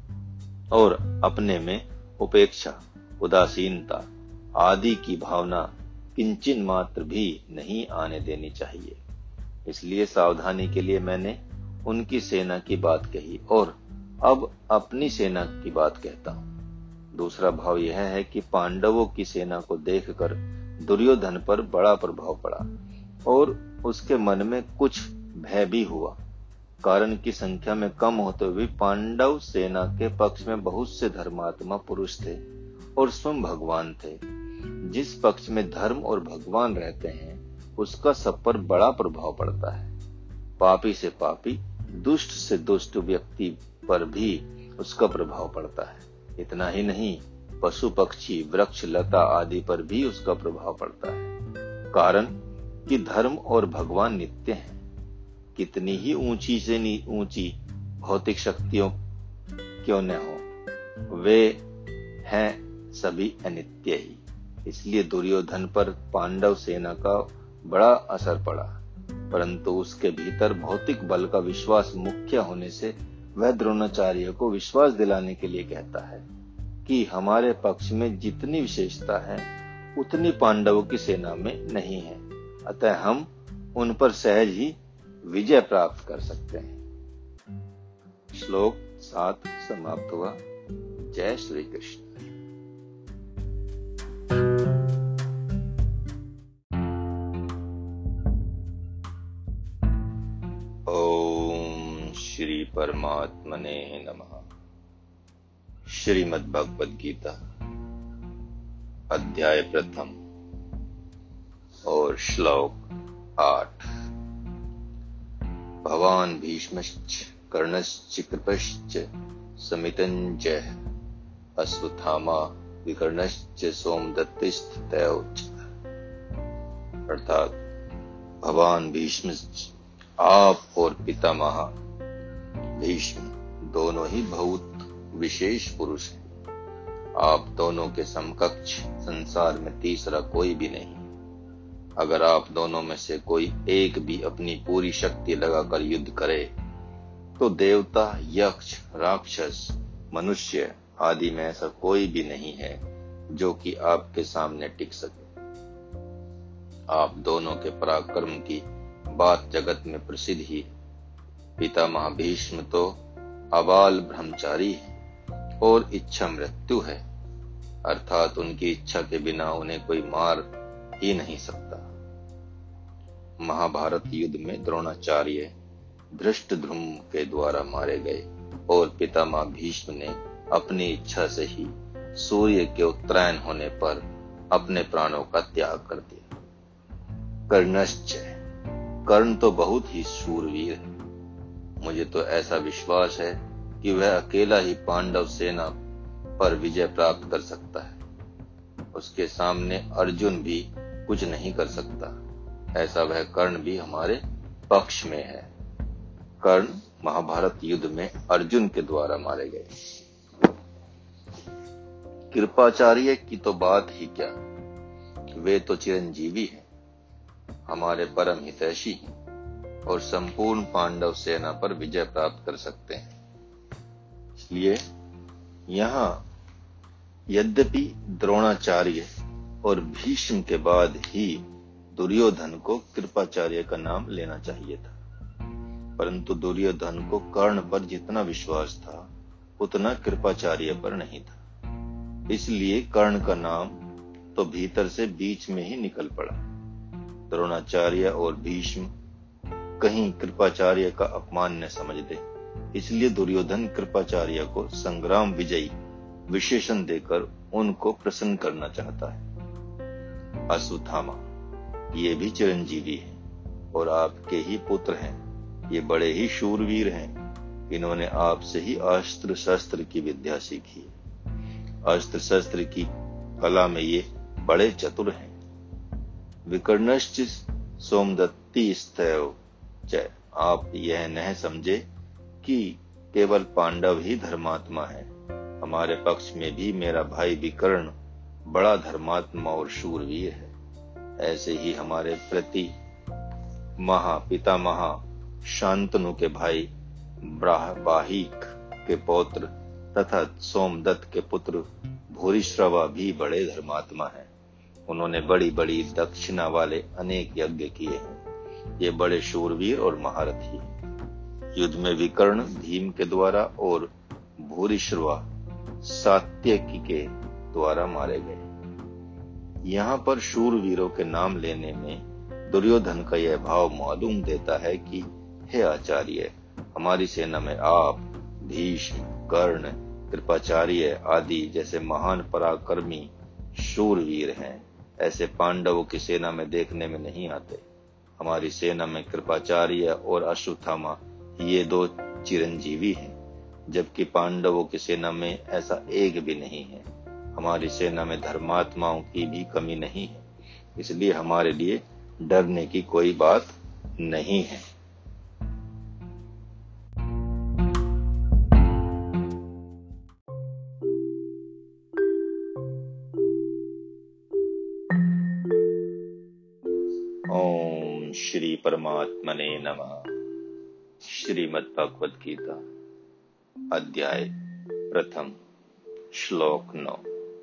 और अपने में उपेक्षा, उदासीनता आदि की भावना किंचिन मात्र भी नहीं आने देनी चाहिए। इसलिए सावधानी के लिए मैंने उनकी सेना की बात कही और अब अपनी सेना की बात कहता हूं। दूसरा भाव यह है कि पांडवों की सेना को देखकर दुर्योधन पर बड़ा प्रभाव पड़ा और उसके मन में कुछ भय भी हुआ, कारण की संख्या में कम होते हुए पांडव सेना के पक्ष में बहुत से धर्मात्मा पुरुष थे और स्वयं भगवान थे। जिस पक्ष में धर्म और भगवान रहते हैं उसका सब पर बड़ा प्रभाव पड़ता है। पापी से पापी, दुष्ट से दुष्ट व्यक्ति पर भी उसका प्रभाव पड़ता है। इतना ही नहीं, पशु पक्षी, वृक्ष, लता आदि पर भी उसका प्रभाव पड़ता है, कारण कि धर्म और भगवान नित्य हैं। कितनी ही ऊंची से ऊंची भौतिक शक्तियों क्यों न हो, वे हैं सभी अनित्य ही। इसलिए दुर्योधन पर पांडव सेना का बड़ा असर पड़ा, परंतु उसके भीतर भौतिक बल का विश्वास मुख्य होने से वह द्रोणाचार्य को विश्वास दिलाने के लिए कहता है कि हमारे पक्ष में जितनी विशेषता है उतनी पांडवों की सेना में नहीं है, अतः हम उन पर सहज ही विजय प्राप्त कर सकते हैं। श्लोक 7 समाप्त हुआ। जय श्री कृष्ण। ओम श्री परमात्मने नमः। श्रीमद् भगवद गीता अध्याय 1 और श्लोक 8। भवान् भीष्मश्च कर्णश्च कृपश्च समितञ्च अश्वत्थामा विकर्णश्च सोमदत्तिस्तथैवच। अर्थात भवान भीष्म, आप और पितामह भीष्म दोनों ही बहुत विशेष पुरुष हैं। आप दोनों के समकक्ष संसार में तीसरा कोई भी नहीं। अगर आप दोनों में से कोई एक भी अपनी पूरी शक्ति लगाकर युद्ध करे तो देवता, यक्ष, राक्षस, मनुष्य आदि में ऐसा कोई भी नहीं है जो कि आपके सामने टिक सके। आप दोनों के पराक्रम की बात जगत में प्रसिद्ध ही। पितामह भीष्म तो अबाल ब्रह्मचारी है और इच्छा मृत्यु है, अर्थात उनकी इच्छा के बिना उन्हें कोई मार ही नहीं सकता। महाभारत युद्ध में द्रोणाचार्य धृष्टद्युम्न के द्वारा मारे गए और पितामह भीष्म ने अपनी इच्छा से ही सूर्य के उत्तरायण होने पर अपने प्राणों का त्याग कर दिया। कर्णश्च, कर्ण तो बहुत ही शूरवीर है। मुझे तो ऐसा विश्वास है कि वह अकेला ही पांडव सेना पर विजय प्राप्त कर सकता है। उसके सामने अर्जुन भी कुछ नहीं कर सकता। ऐसा वह कर्ण भी हमारे पक्ष में है। कर्ण महाभारत युद्ध में अर्जुन के द्वारा मारे गए। कृपाचार्य की तो बात ही क्या, वे तो चिरंजीवी हैं, हमारे परम हितैषी हैं और संपूर्ण पांडव सेना पर विजय प्राप्त कर सकते हैं। इसलिए यहाँ यद्यपि द्रोणाचार्य और भीष्म के बाद ही दुर्योधन को कृपाचार्य का नाम लेना चाहिए था, परंतु दुर्योधन को कर्ण पर जितना विश्वास था उतना कृपाचार्य पर नहीं था। इसलिए कर्ण का नाम तो भीतर से बीच में ही निकल पड़ा। द्रोणाचार्य और भीष्म कहीं कृपाचार्य का अपमान न समझ दे, इसलिए दुर्योधन कृपाचार्य को संग्राम विजयी विशेषण देकर उनको प्रसन्न करना चाहता है। अश्वत्थामा ये भी चिरंजीवी है और आपके ही पुत्र हैं। ये बड़े ही शूरवीर हैं। इन्होंने आपसे ही अस्त्र शस्त्र की विद्या सीखी है। अस्त्र शस्त्र की कला में ये बड़े चतुर हैं। विकर्णश्च सोमदत्ती स्थैव च, आप यह न समझे कि केवल पांडव ही धर्मात्मा है। हमारे पक्ष में भी मेरा भाई विकर्ण बड़ा धर्मात्मा और शूरवीर है। ऐसे ही हमारे प्रति पितामह शांतनु के भाई बाहिक के पौत्र तथा सोमदत्त के पुत्र भूरिश्रवा भी बड़े धर्मात्मा हैं। उन्होंने बड़ी बड़ी दक्षिणा वाले अनेक यज्ञ किए हैं। ये बड़े शूरवीर और महारथी हैं। युद्ध में विकर्ण भीम के द्वारा और भूरिश्रवा सात्यकी के द्वारा मारे गए। यहाँ पर शूरवीरों के नाम लेने में दुर्योधन का यह भाव मालूम देता है कि हे आचार्य, हमारी सेना में आप, भीष्म, कर्ण, कृपाचार्य आदि जैसे महान पराक्रमी शूरवीर हैं। ऐसे पांडवों की सेना में देखने में नहीं आते। हमारी सेना में कृपाचार्य और अश्वत्थामा ये दो चिरंजीवी हैं, जबकि पांडवों की सेना में ऐसा एक भी नहीं है। हमारी सेना में धर्मात्माओं की भी कमी नहीं है, इसलिए हमारे लिए डरने की कोई बात नहीं है। ओम श्री परमात्मने नमः। श्रीमद् भगवद गीता अध्याय प्रथम श्लोक 9।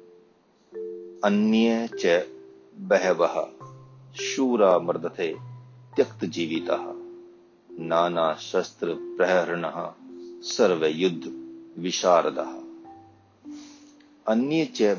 अन्ये च बहवः शूरा मर्दते त्यक्त जीविताः नाना शस्त्र प्रहरणः सर्व युद्ध विशारदः। अन्ये च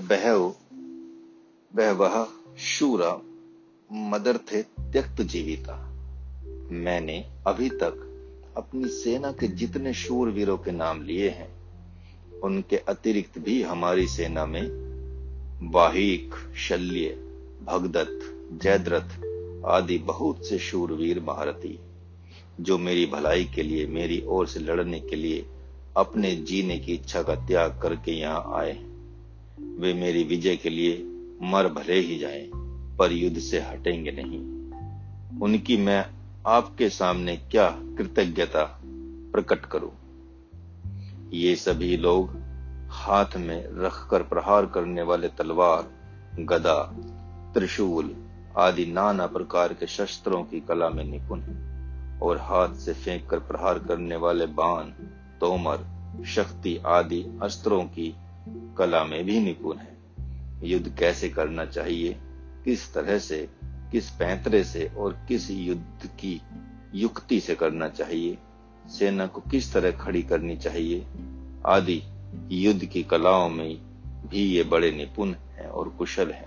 बहवः शूरा मदर्थे त्यक्त जीविता। मैंने अभी तक अपनी सेना के जितने शूरवीरों के नाम लिए हैं, उनके अतिरिक्त भी हमारी सेना में बाहिक, शल्य, भगदत्त, जयद्रथ आदि बहुत से शूरवीर महारथी जो मेरी भलाई के लिए, मेरी ओर से लड़ने के लिए अपने जीने की इच्छा का त्याग करके यहाँ आए हैं। वे मेरी विजय के लिए मर भले ही जाएं, पर युद्ध से हटेंगे नहीं। उनकी मैं आपके सामने क्या कृतज्ञता प्रकट करूं। ये सभी लोग हाथ में रखकर प्रहार करने वाले तलवार, गदा, त्रिशूल आदि नाना प्रकार के शस्त्रों की कला में निपुण हैं और हाथ से फेंक कर प्रहार करने वाले बाण, तोमर, शक्ति आदि अस्त्रों की कला में भी निपुण हैं। युद्ध कैसे करना चाहिए, किस तरह से, किस पैंतरे से और किस युद्ध की युक्ति से करना चाहिए, सेना को किस तरह खड़ी करनी चाहिए आदि युद्ध की कलाओं में भी ये बड़े निपुण हैं और कुशल हैं।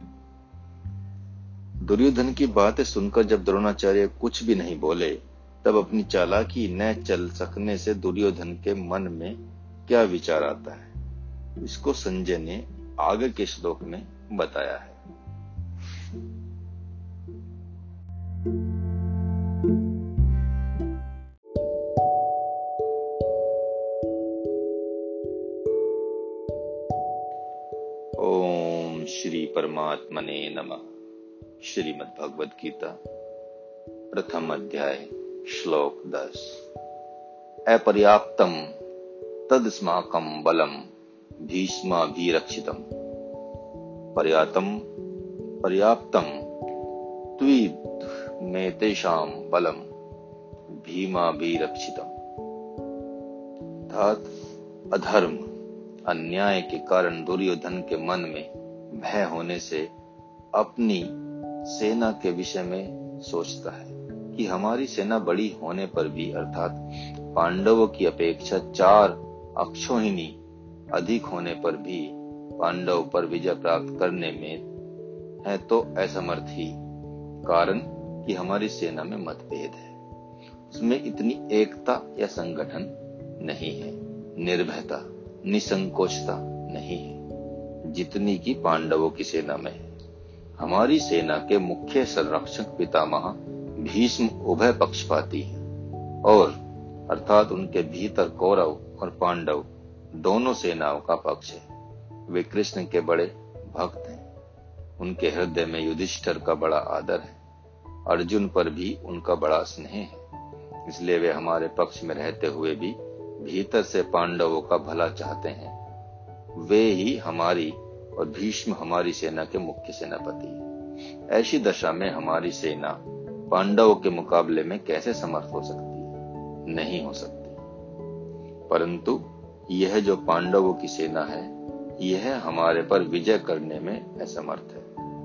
दुर्योधन की बातें सुनकर जब द्रोणाचार्य कुछ भी नहीं बोले, तब अपनी चालाकी न चल सकने से दुर्योधन के मन में क्या विचार आता है, इसको संजय ने आगे के श्लोक में बताया है। ओम श्री परमात्मने नमः। श्रीमद् भगवद गीता प्रथम अध्याय श्लोक 10। अपर्याप्तम तदस्माकं बलम भीष्माभिरक्षितम् पर्याप्तम् त्विमेतेषां बलम् भीमाभिरक्षितम्। अर्थात अधर्म अन्याय के कारण दुर्योधन के मन में भय होने से अपनी सेना के विषय में सोचता है कि हमारी सेना बड़ी होने पर भी, अर्थात पांडवों की अपेक्षा 4 अक्षौहिणी अधिक होने पर भी पांडव पर विजय प्राप्त करने में है तो असमर्थ ही। कारण कि हमारी सेना में मतभेद है, उसमें इतनी एकता या संगठन नहीं है, निर्भयता निसंकोचता नहीं है जितनी की पांडवों की सेना में है। हमारी सेना के मुख्य संरक्षक पितामह भीष्म उभय पक्षपाती हैं और अर्थात उनके भीतर कौरव और पांडव दोनों सेनाओं का पक्ष है। वे कृष्ण के बड़े भक्त हैं, उनके हृदय में युधिष्ठिर का बड़ा आदर है, अर्जुन पर भी उनका बड़ा स्नेह है, इसलिए वे हमारे पक्ष में रहते हुए भी भीतर से पांडवों का भला चाहते हैं। वे ही हमारी और भीष्म हमारी सेना के मुख्य सेनापति हैं। ऐसी दशा में हमारी सेना पांडवों के मुकाबले में कैसे समर्थ हो सकती है? नहीं हो सकती। परंतु यह जो पांडवों की सेना है, यह हमारे पर विजय करने में असमर्थ है।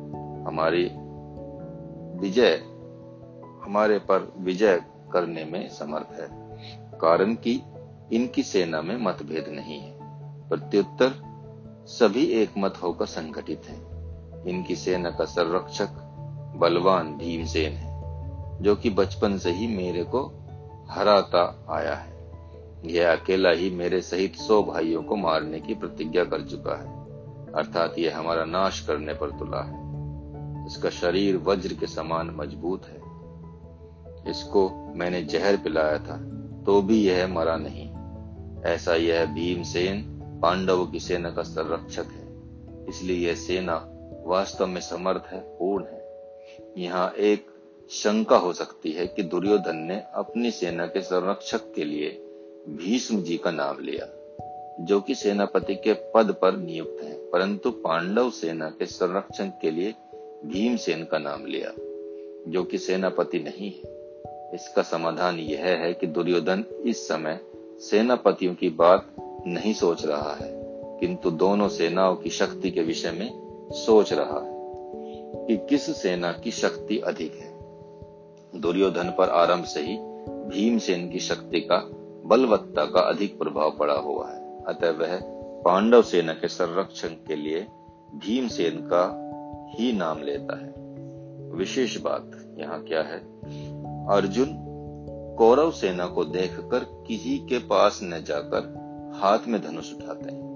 हमारे पर विजय करने में समर्थ है, कारण कि इनकी सेना में मतभेद नहीं है। प्रत्युत्तर सभी एक मत होकर संगठित हैं। इनकी सेना का संरक्षक बलवान भीमसेन है, जो कि बचपन से ही मेरे को हराता आया है। यह अकेला ही मेरे सहित 100 भाइयों को मारने की प्रतिज्ञा कर चुका है, अर्थात यह हमारा नाश करने पर तुला है। इसका शरीर वज्र के समान मजबूत है। इसको मैंने जहर पिलाया था तो भी यह मरा नहीं। ऐसा यह भीमसेन पांडवों की सेना का संरक्षक है, इसलिए यह सेना वास्तव में समर्थ है, पूर्ण है। यहाँ एक शंका हो सकती है कि दुर्योधन ने अपनी सेना के संरक्षक के लिए भीष्म जी का नाम लिया, जो कि सेनापति के पद पर नियुक्त हैं, परंतु पांडव सेना के संरक्षण के लिए भीमसेन का नाम लिया, जो कि सेनापति नहीं है। इसका समाधान यह है कि दुर्योधन इस समय सेनापतियों की बात नहीं सोच रहा है, किंतु दोनों सेनाओं की शक्ति के विषय में सोच रहा है कि किस सेना की शक्ति अधिक है। दुर्योधन पर आरंभ से ही भीमसेन की शक्ति का, बलवत्ता का अधिक प्रभाव पड़ा हुआ है, अतः वह पांडव सेना के संरक्षण के लिए भीमसेन का ही नाम लेता है। विशेष बात यहाँ क्या है? अर्जुन कौरव सेना को देखकर किसी के पास न जाकर हाथ में धनुष उठाते हैं।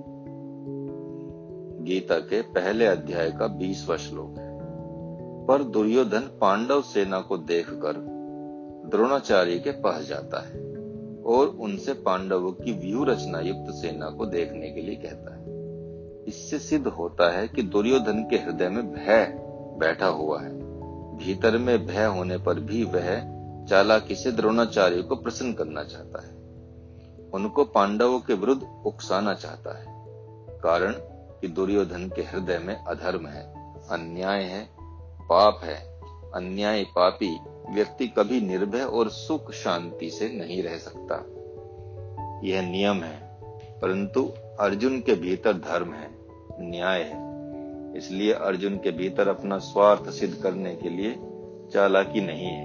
गीता के पहले अध्याय का 20वां श्लोक है। पर दुर्योधन पांडव सेना को देखकर द्रोणाचार्य के पास जाता है और उनसे पांडवों की व्यूह रचना युक्त सेना को देखने के लिए कहता है। इससे सिद्ध होता है कि दुर्योधन के हृदय में भय बैठा हुआ है। भीतर में भय होने पर भी वह चालाकी से द्रोणाचार्य को प्रसन्न करना चाहता है, उनको पांडवों के विरुद्ध उकसाना चाहता है। कारण कि दुर्योधन के हृदय में अधर्म है, अन्याय है, पाप है। अन्याय पापी व्यक्ति कभी निर्भय और सुख शांति से नहीं रह सकता, यह नियम है। परंतु अर्जुन के भीतर धर्म है, न्याय है, इसलिए अर्जुन के भीतर अपना स्वार्थ सिद्ध करने के लिए चालाकी नहीं है,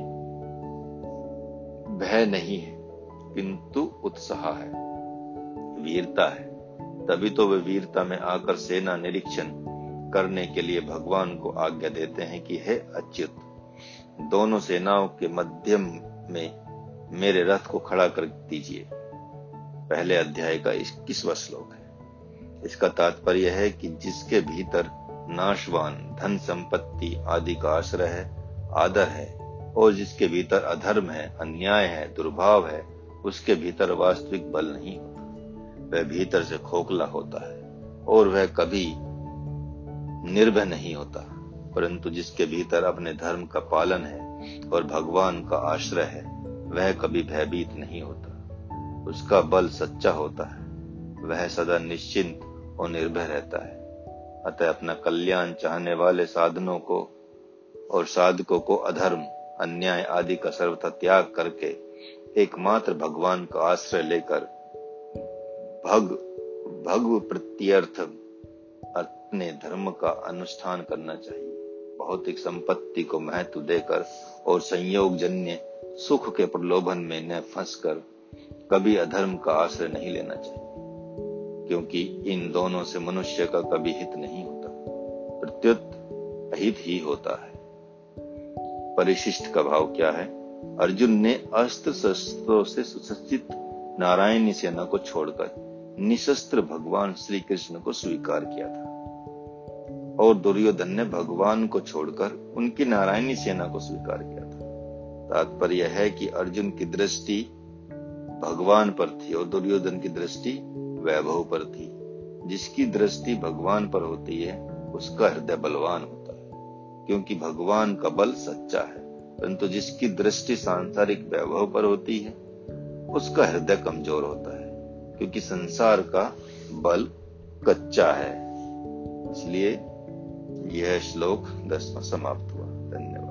भय नहीं है, किंतु उत्साह है, वीरता है। तभी तो वे वीरता में आकर सेना निरीक्षण करने के लिए भगवान को आज्ञा देते हैं कि हे अच्युत, दोनों सेनाओं के मध्य में मेरे रथ को खड़ा कर दीजिए। पहले अध्याय का 21वां श्लोक है। इसका तात्पर्य है कि जिसके भीतर नाशवान धन संपत्ति आदि का आश्रय है, आदर है, और जिसके भीतर अधर्म है, अन्याय है, दुर्भाव है, उसके भीतर वास्तविक बल नहीं होता। वह भीतर से खोखला होता है और वह कभी निर्भय नहीं होता। परंतु जिसके भीतर अपने धर्म का पालन है और भगवान का आश्रय है, वह कभी भयभीत नहीं होता। उसका बल सच्चा होता है, वह सदा निश्चिंत और निर्भय रहता है। अतः अपना कल्याण चाहने वाले साधनों को और साधकों को अधर्म, अन्याय आदि का सर्वथा त्याग करके एकमात्र भगवान का आश्रय लेकर भगव प्रत्यर्थ अपने धर्म का अनुष्ठान करना चाहिए। भौतिक संपत्ति को महत्व देकर और संयोग जन्य सुख के प्रलोभन में न फंसकर कभी अधर्म का आश्रय नहीं लेना चाहिए, क्योंकि इन दोनों से मनुष्य का कभी हित नहीं होता, प्रत्युत अहित ही होता है। परिशिष्ट का भाव क्या है? अर्जुन ने अस्त्र शस्त्रों से सुसज्जित नारायणी सेना को छोड़कर निशस्त्र भगवान श्री कृष्ण को स्वीकार किया था, और दुर्योधन ने भगवान को छोड़कर उनकी नारायणी सेना को स्वीकार किया था। तात्पर्य है कि अर्जुन की दृष्टि भगवान पर थी और दुर्योधन की दृष्टि वैभव पर थी। जिसकी दृष्टि भगवान पर होती है उसका हृदय बलवान होता है, क्योंकि भगवान का बल सच्चा है, परंतु जिसकी दृष्टि सांसारिक वैभव पर होती है उसका हृदय कमजोर होता है, क्योंकि संसार का बल कच्चा है। इसलिए यह श्लोक 10वां समाप्त हुआ। धन्यवाद।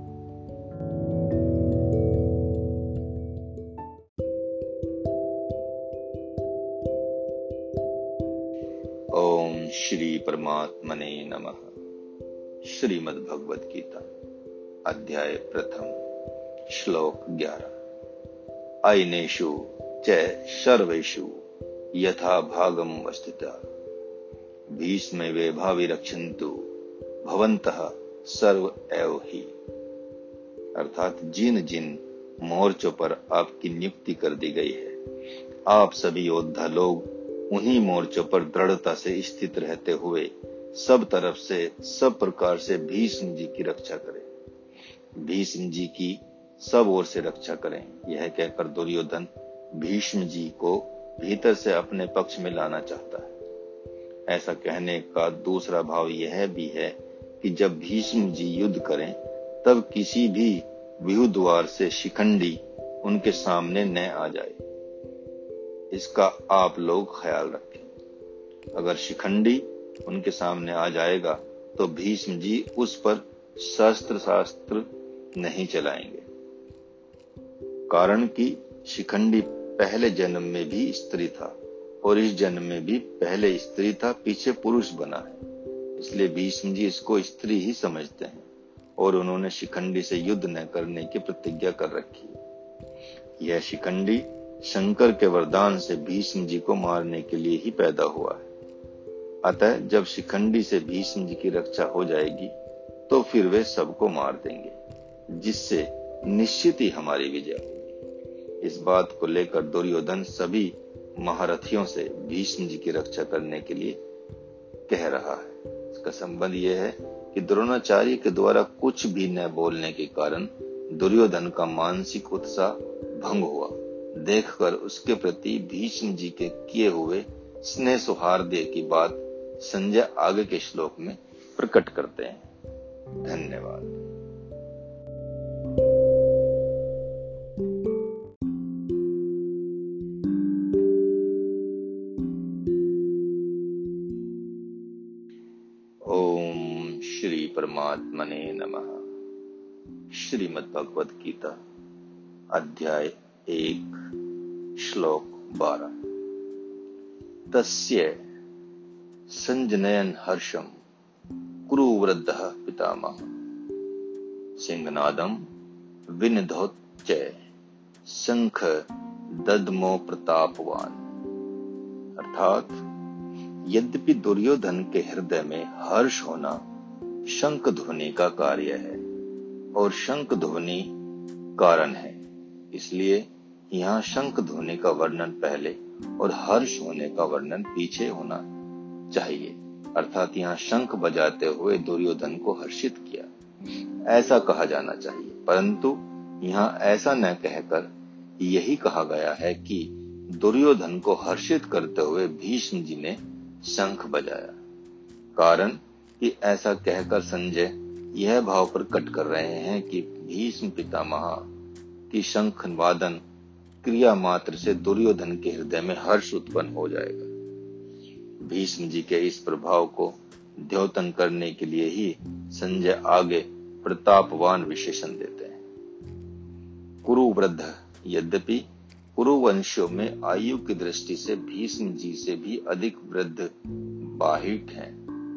ओम श्री परमात्मने नमः। श्रीमद् भगवद गीता अध्याय 1 श्लोक 11। अयनेषु च सर्वेषु यथा भागम वस्थिता भीष्म वेभाविरक्षन्तु भवन्तः सर्व एव ही। अर्थात जिन जिन मोर्चों पर आपकी नियुक्ति कर दी गई है, आप सभी योद्धा लोग उन्हीं मोर्चों पर दृढ़ता से स्थित रहते हुए सब तरफ से सब प्रकार से भीष्म जी की रक्षा करें। भीष्म जी की सब ओर से रक्षा करें। यह कहकर दुर्योधन भीष्म जी को भीतर से अपने पक्ष में लाना चाहता है। ऐसा कहने का दूसरा भाव यह भी है कि जब भीष्म जी युद्ध करें तब किसी भी व्यूह द्वार से शिखंडी उनके सामने न आ जाए, इसका आप लोग ख्याल रखें। अगर शिखंडी उनके सामने आ जाएगा तो भीष्म जी उस पर शस्त्र नहीं चलाएंगे, कारण कि शिखंडी पहले जन्म में भी स्त्री था और इस जन्म में भी पहले स्त्री था, पीछे पुरुष बना है। इसलिए भीष्म जी इसको स्त्री ही समझते हैं और उन्होंने शिखंडी से युद्ध न करने की प्रतिज्ञा कर रखी है। यह शिखंडी शंकर के वरदान से भीष्म जी को मारने के लिए ही पैदा हुआ है। अतः जब शिखंडी से भीष्म जी की रक्षा हो जाएगी तो फिर वे सबको मार देंगे, जिससे निश्चित ही हमारी विजय होगी। इस बात को लेकर दुर्योधन सभी महारथियों से भीष्म जी की रक्षा करने के लिए कह रहा है। इसका संबंध यह है कि द्रोणाचार्य के द्वारा कुछ भी न बोलने के कारण दुर्योधन का मानसिक उत्साह भंग हुआ। देखकर उसके प्रति भीष्म जी के किए हुए स्नेह सौहार्द की बात संजय आगे के श्लोक में प्रकट करते हैं। धन्यवाद। ओम श्री परमात्मने नमः। श्रीमद् भगवद गीता अध्याय 1 श्लोक 12। तस्य संजनयन हर्षम कुरु वृद्धः पितामह सिंहनादम विनिधोच्च शंख दद्मो प्रतापवान। अर्थात यद्यपि दुर्योधन के हृदय में हर्ष होना शंख ध्वनि का कार्य है और शंख ध्वनि कारण है, इसलिए यहाँ शंख ध्वनि का वर्णन पहले और हर्ष होने का वर्णन पीछे होना चाहिए। अर्थात यहाँ शंख बजाते हुए दुर्योधन को हर्षित किया, ऐसा कहा जाना चाहिए, परंतु यहाँ ऐसा न कहकर यही कहा गया है कि दुर्योधन को हर्षित करते हुए भीष्म जी ने शंख बजाया। कारण कि ऐसा कहकर संजय यह भाव प्रकट कर रहे हैं कि भीष्म पितामह की शंख वादन क्रिया मात्र से दुर्योधन के हृदय में हर्ष उत्पन्न हो जाएगा। भीष्म जी के इस प्रभाव को द्योतन करने के लिए ही संजय आगे प्रतापवान विशेषण देते हैं। कुरु वृद्ध, यद्यपि कुरुवंशियों में आयु की दृष्टि से भीष्म जी से भी अधिक वृद्ध बाहिक हैं,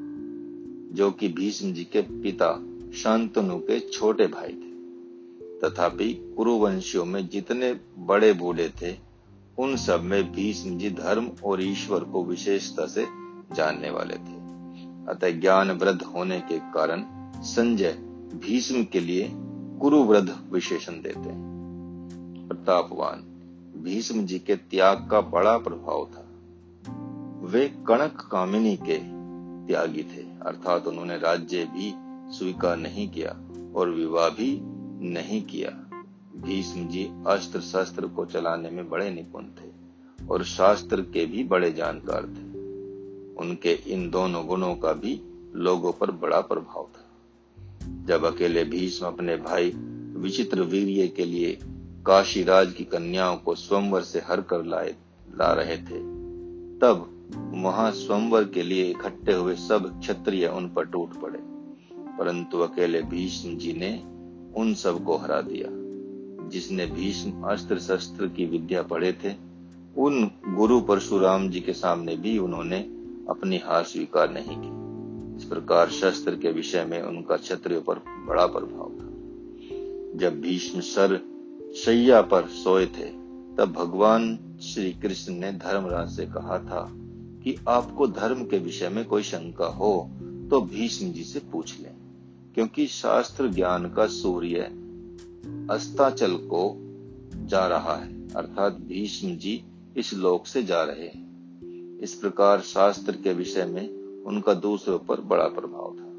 जो कि भीष्म जी के पिता शांतनु के छोटे भाई थे। तथापि कुरुवंशियों में जितने बड़े बूढ़े थे, उन सब में भीष्म जी धर्म और ईश्वर को विशेषता से जानने वाले थे। अतः ज्ञान वृद्ध होने के कारण संजय भीष्म के लिए कुरुवृद्ध विशेषण देते हैं। प्रतापवान, भीष्म जी के त्याग का बड़ा प्रभाव था। वे कणक कामिनी के त्यागी थे, अर्थात उन्होंने राज्य भी स्वीकार नहीं किया और विवाह भी नहीं किया। भीष्म जी अस्त्र शस्त्र को चलाने में बड़े निपुण थे और शास्त्र के भी बड़े जानकार थे। उनके इन दोनों गुणों का भी लोगों पर बड़ा प्रभाव था। जब अकेले भीष्म अपने भाई विचित्र वीर्य के लिए काशी राज की कन्याओं को स्वयंवर से हर कर ला रहे थे, तब वहां स्वयंवर के लिए इकट्ठे हुए सब क्षत्रिय उन पर टूट पड़े, परंतु अकेले भीष्म जी ने उन सब को हरा दिया। जिसने भीष्म अस्त्र शस्त्र की विद्या पढ़े थे, उन गुरु परशुराम जी के सामने भी उन्होंने अपनी हार स्वीकार नहीं की। इस प्रकार शस्त्र के विषय में उनका क्षत्रियों पर बड़ा प्रभाव था। जब भीष्म शैया पर सोए थे, तब भगवान श्री कृष्ण ने धर्मराज से कहा था कि आपको धर्म के विषय में कोई शंका हो तो भीष्म जी से पूछ लें, क्योंकि शास्त्र ज्ञान का सूर्य अस्ताचल को जा रहा है, अर्थात भीष्म जी इस लोक से जा रहे हैं। इस प्रकार शास्त्र के विषय में उनका दूसरों पर बड़ा प्रभाव था।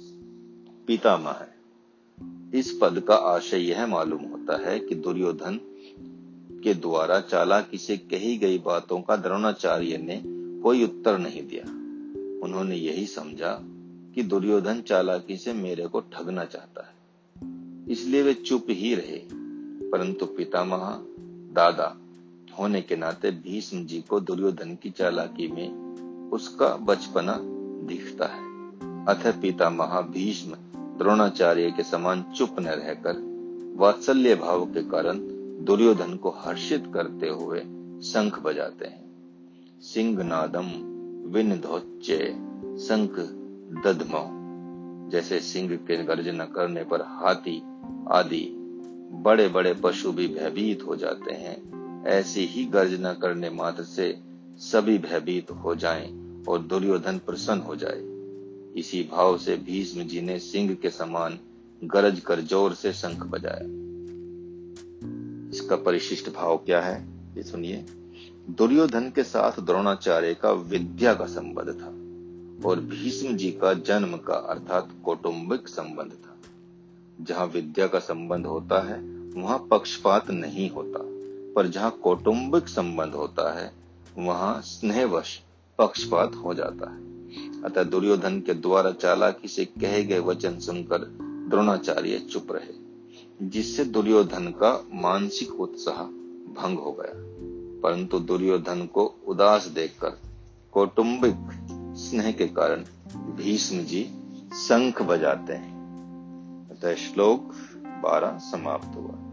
पितामह है। इस पद का आशय यह मालूम होता है कि दुर्योधन के द्वारा चालाकी से कही गई बातों का द्रोणाचार्य ने कोई उत्तर नहीं दिया। उन्होंने यही समझा कि दुर्योधन चालाकी से मेरे को ठगना चाहता है, इसलिए वे चुप ही रहे। परंतु पितामह दादा होने के नाते भीष्म जी को दुर्योधन की चालाकी में उसका बचपना दिखता है। अतः पितामह भीष्म द्रोणाचार्य के समान चुप न रहकर वात्सल्य भाव के कारण दुर्योधन को हर्षित करते हुए शंख बजाते हैं। सिंहनादम विनधोच्चे शंख दधमो, जैसे सिंह के गर्जना करने पर हाथी आदि बड़े बड़े पशु भी भयभीत हो जाते हैं, ऐसी ही गर्जना करने मात्र से सभी भयभीत हो जाएं और दुर्योधन प्रसन्न हो जाए। इसी भाव से भीष्म जी ने सिंह के समान गरज कर जोर से शंख बजाया। इसका परिशिष्ट भाव क्या है, ये सुनिए। दुर्योधन के साथ द्रोणाचार्य का विद्या का संबंध था और भीष्म जी का जन्म का अर्थात कौटुंबिक संबंध था। जहां विद्या का संबंध होता है वहां पक्षपात नहीं होता, पर जहां कौटुंबिक संबंध होता है वहां स्नेहवश पक्षपात हो जाता है। अतः दुर्योधन के द्वारा चालाकी से कहे गए वचन सुनकर द्रोणाचार्य चुप रहे, जिससे दुर्योधन का मानसिक उत्साह भंग हो गया। परंतु दुर्योधन को उदास देखकर कौटुंबिक स्नेह के कारण भीष्म जी शंख बजाते हैं। अतः श्लोक 12 समाप्त हुआ।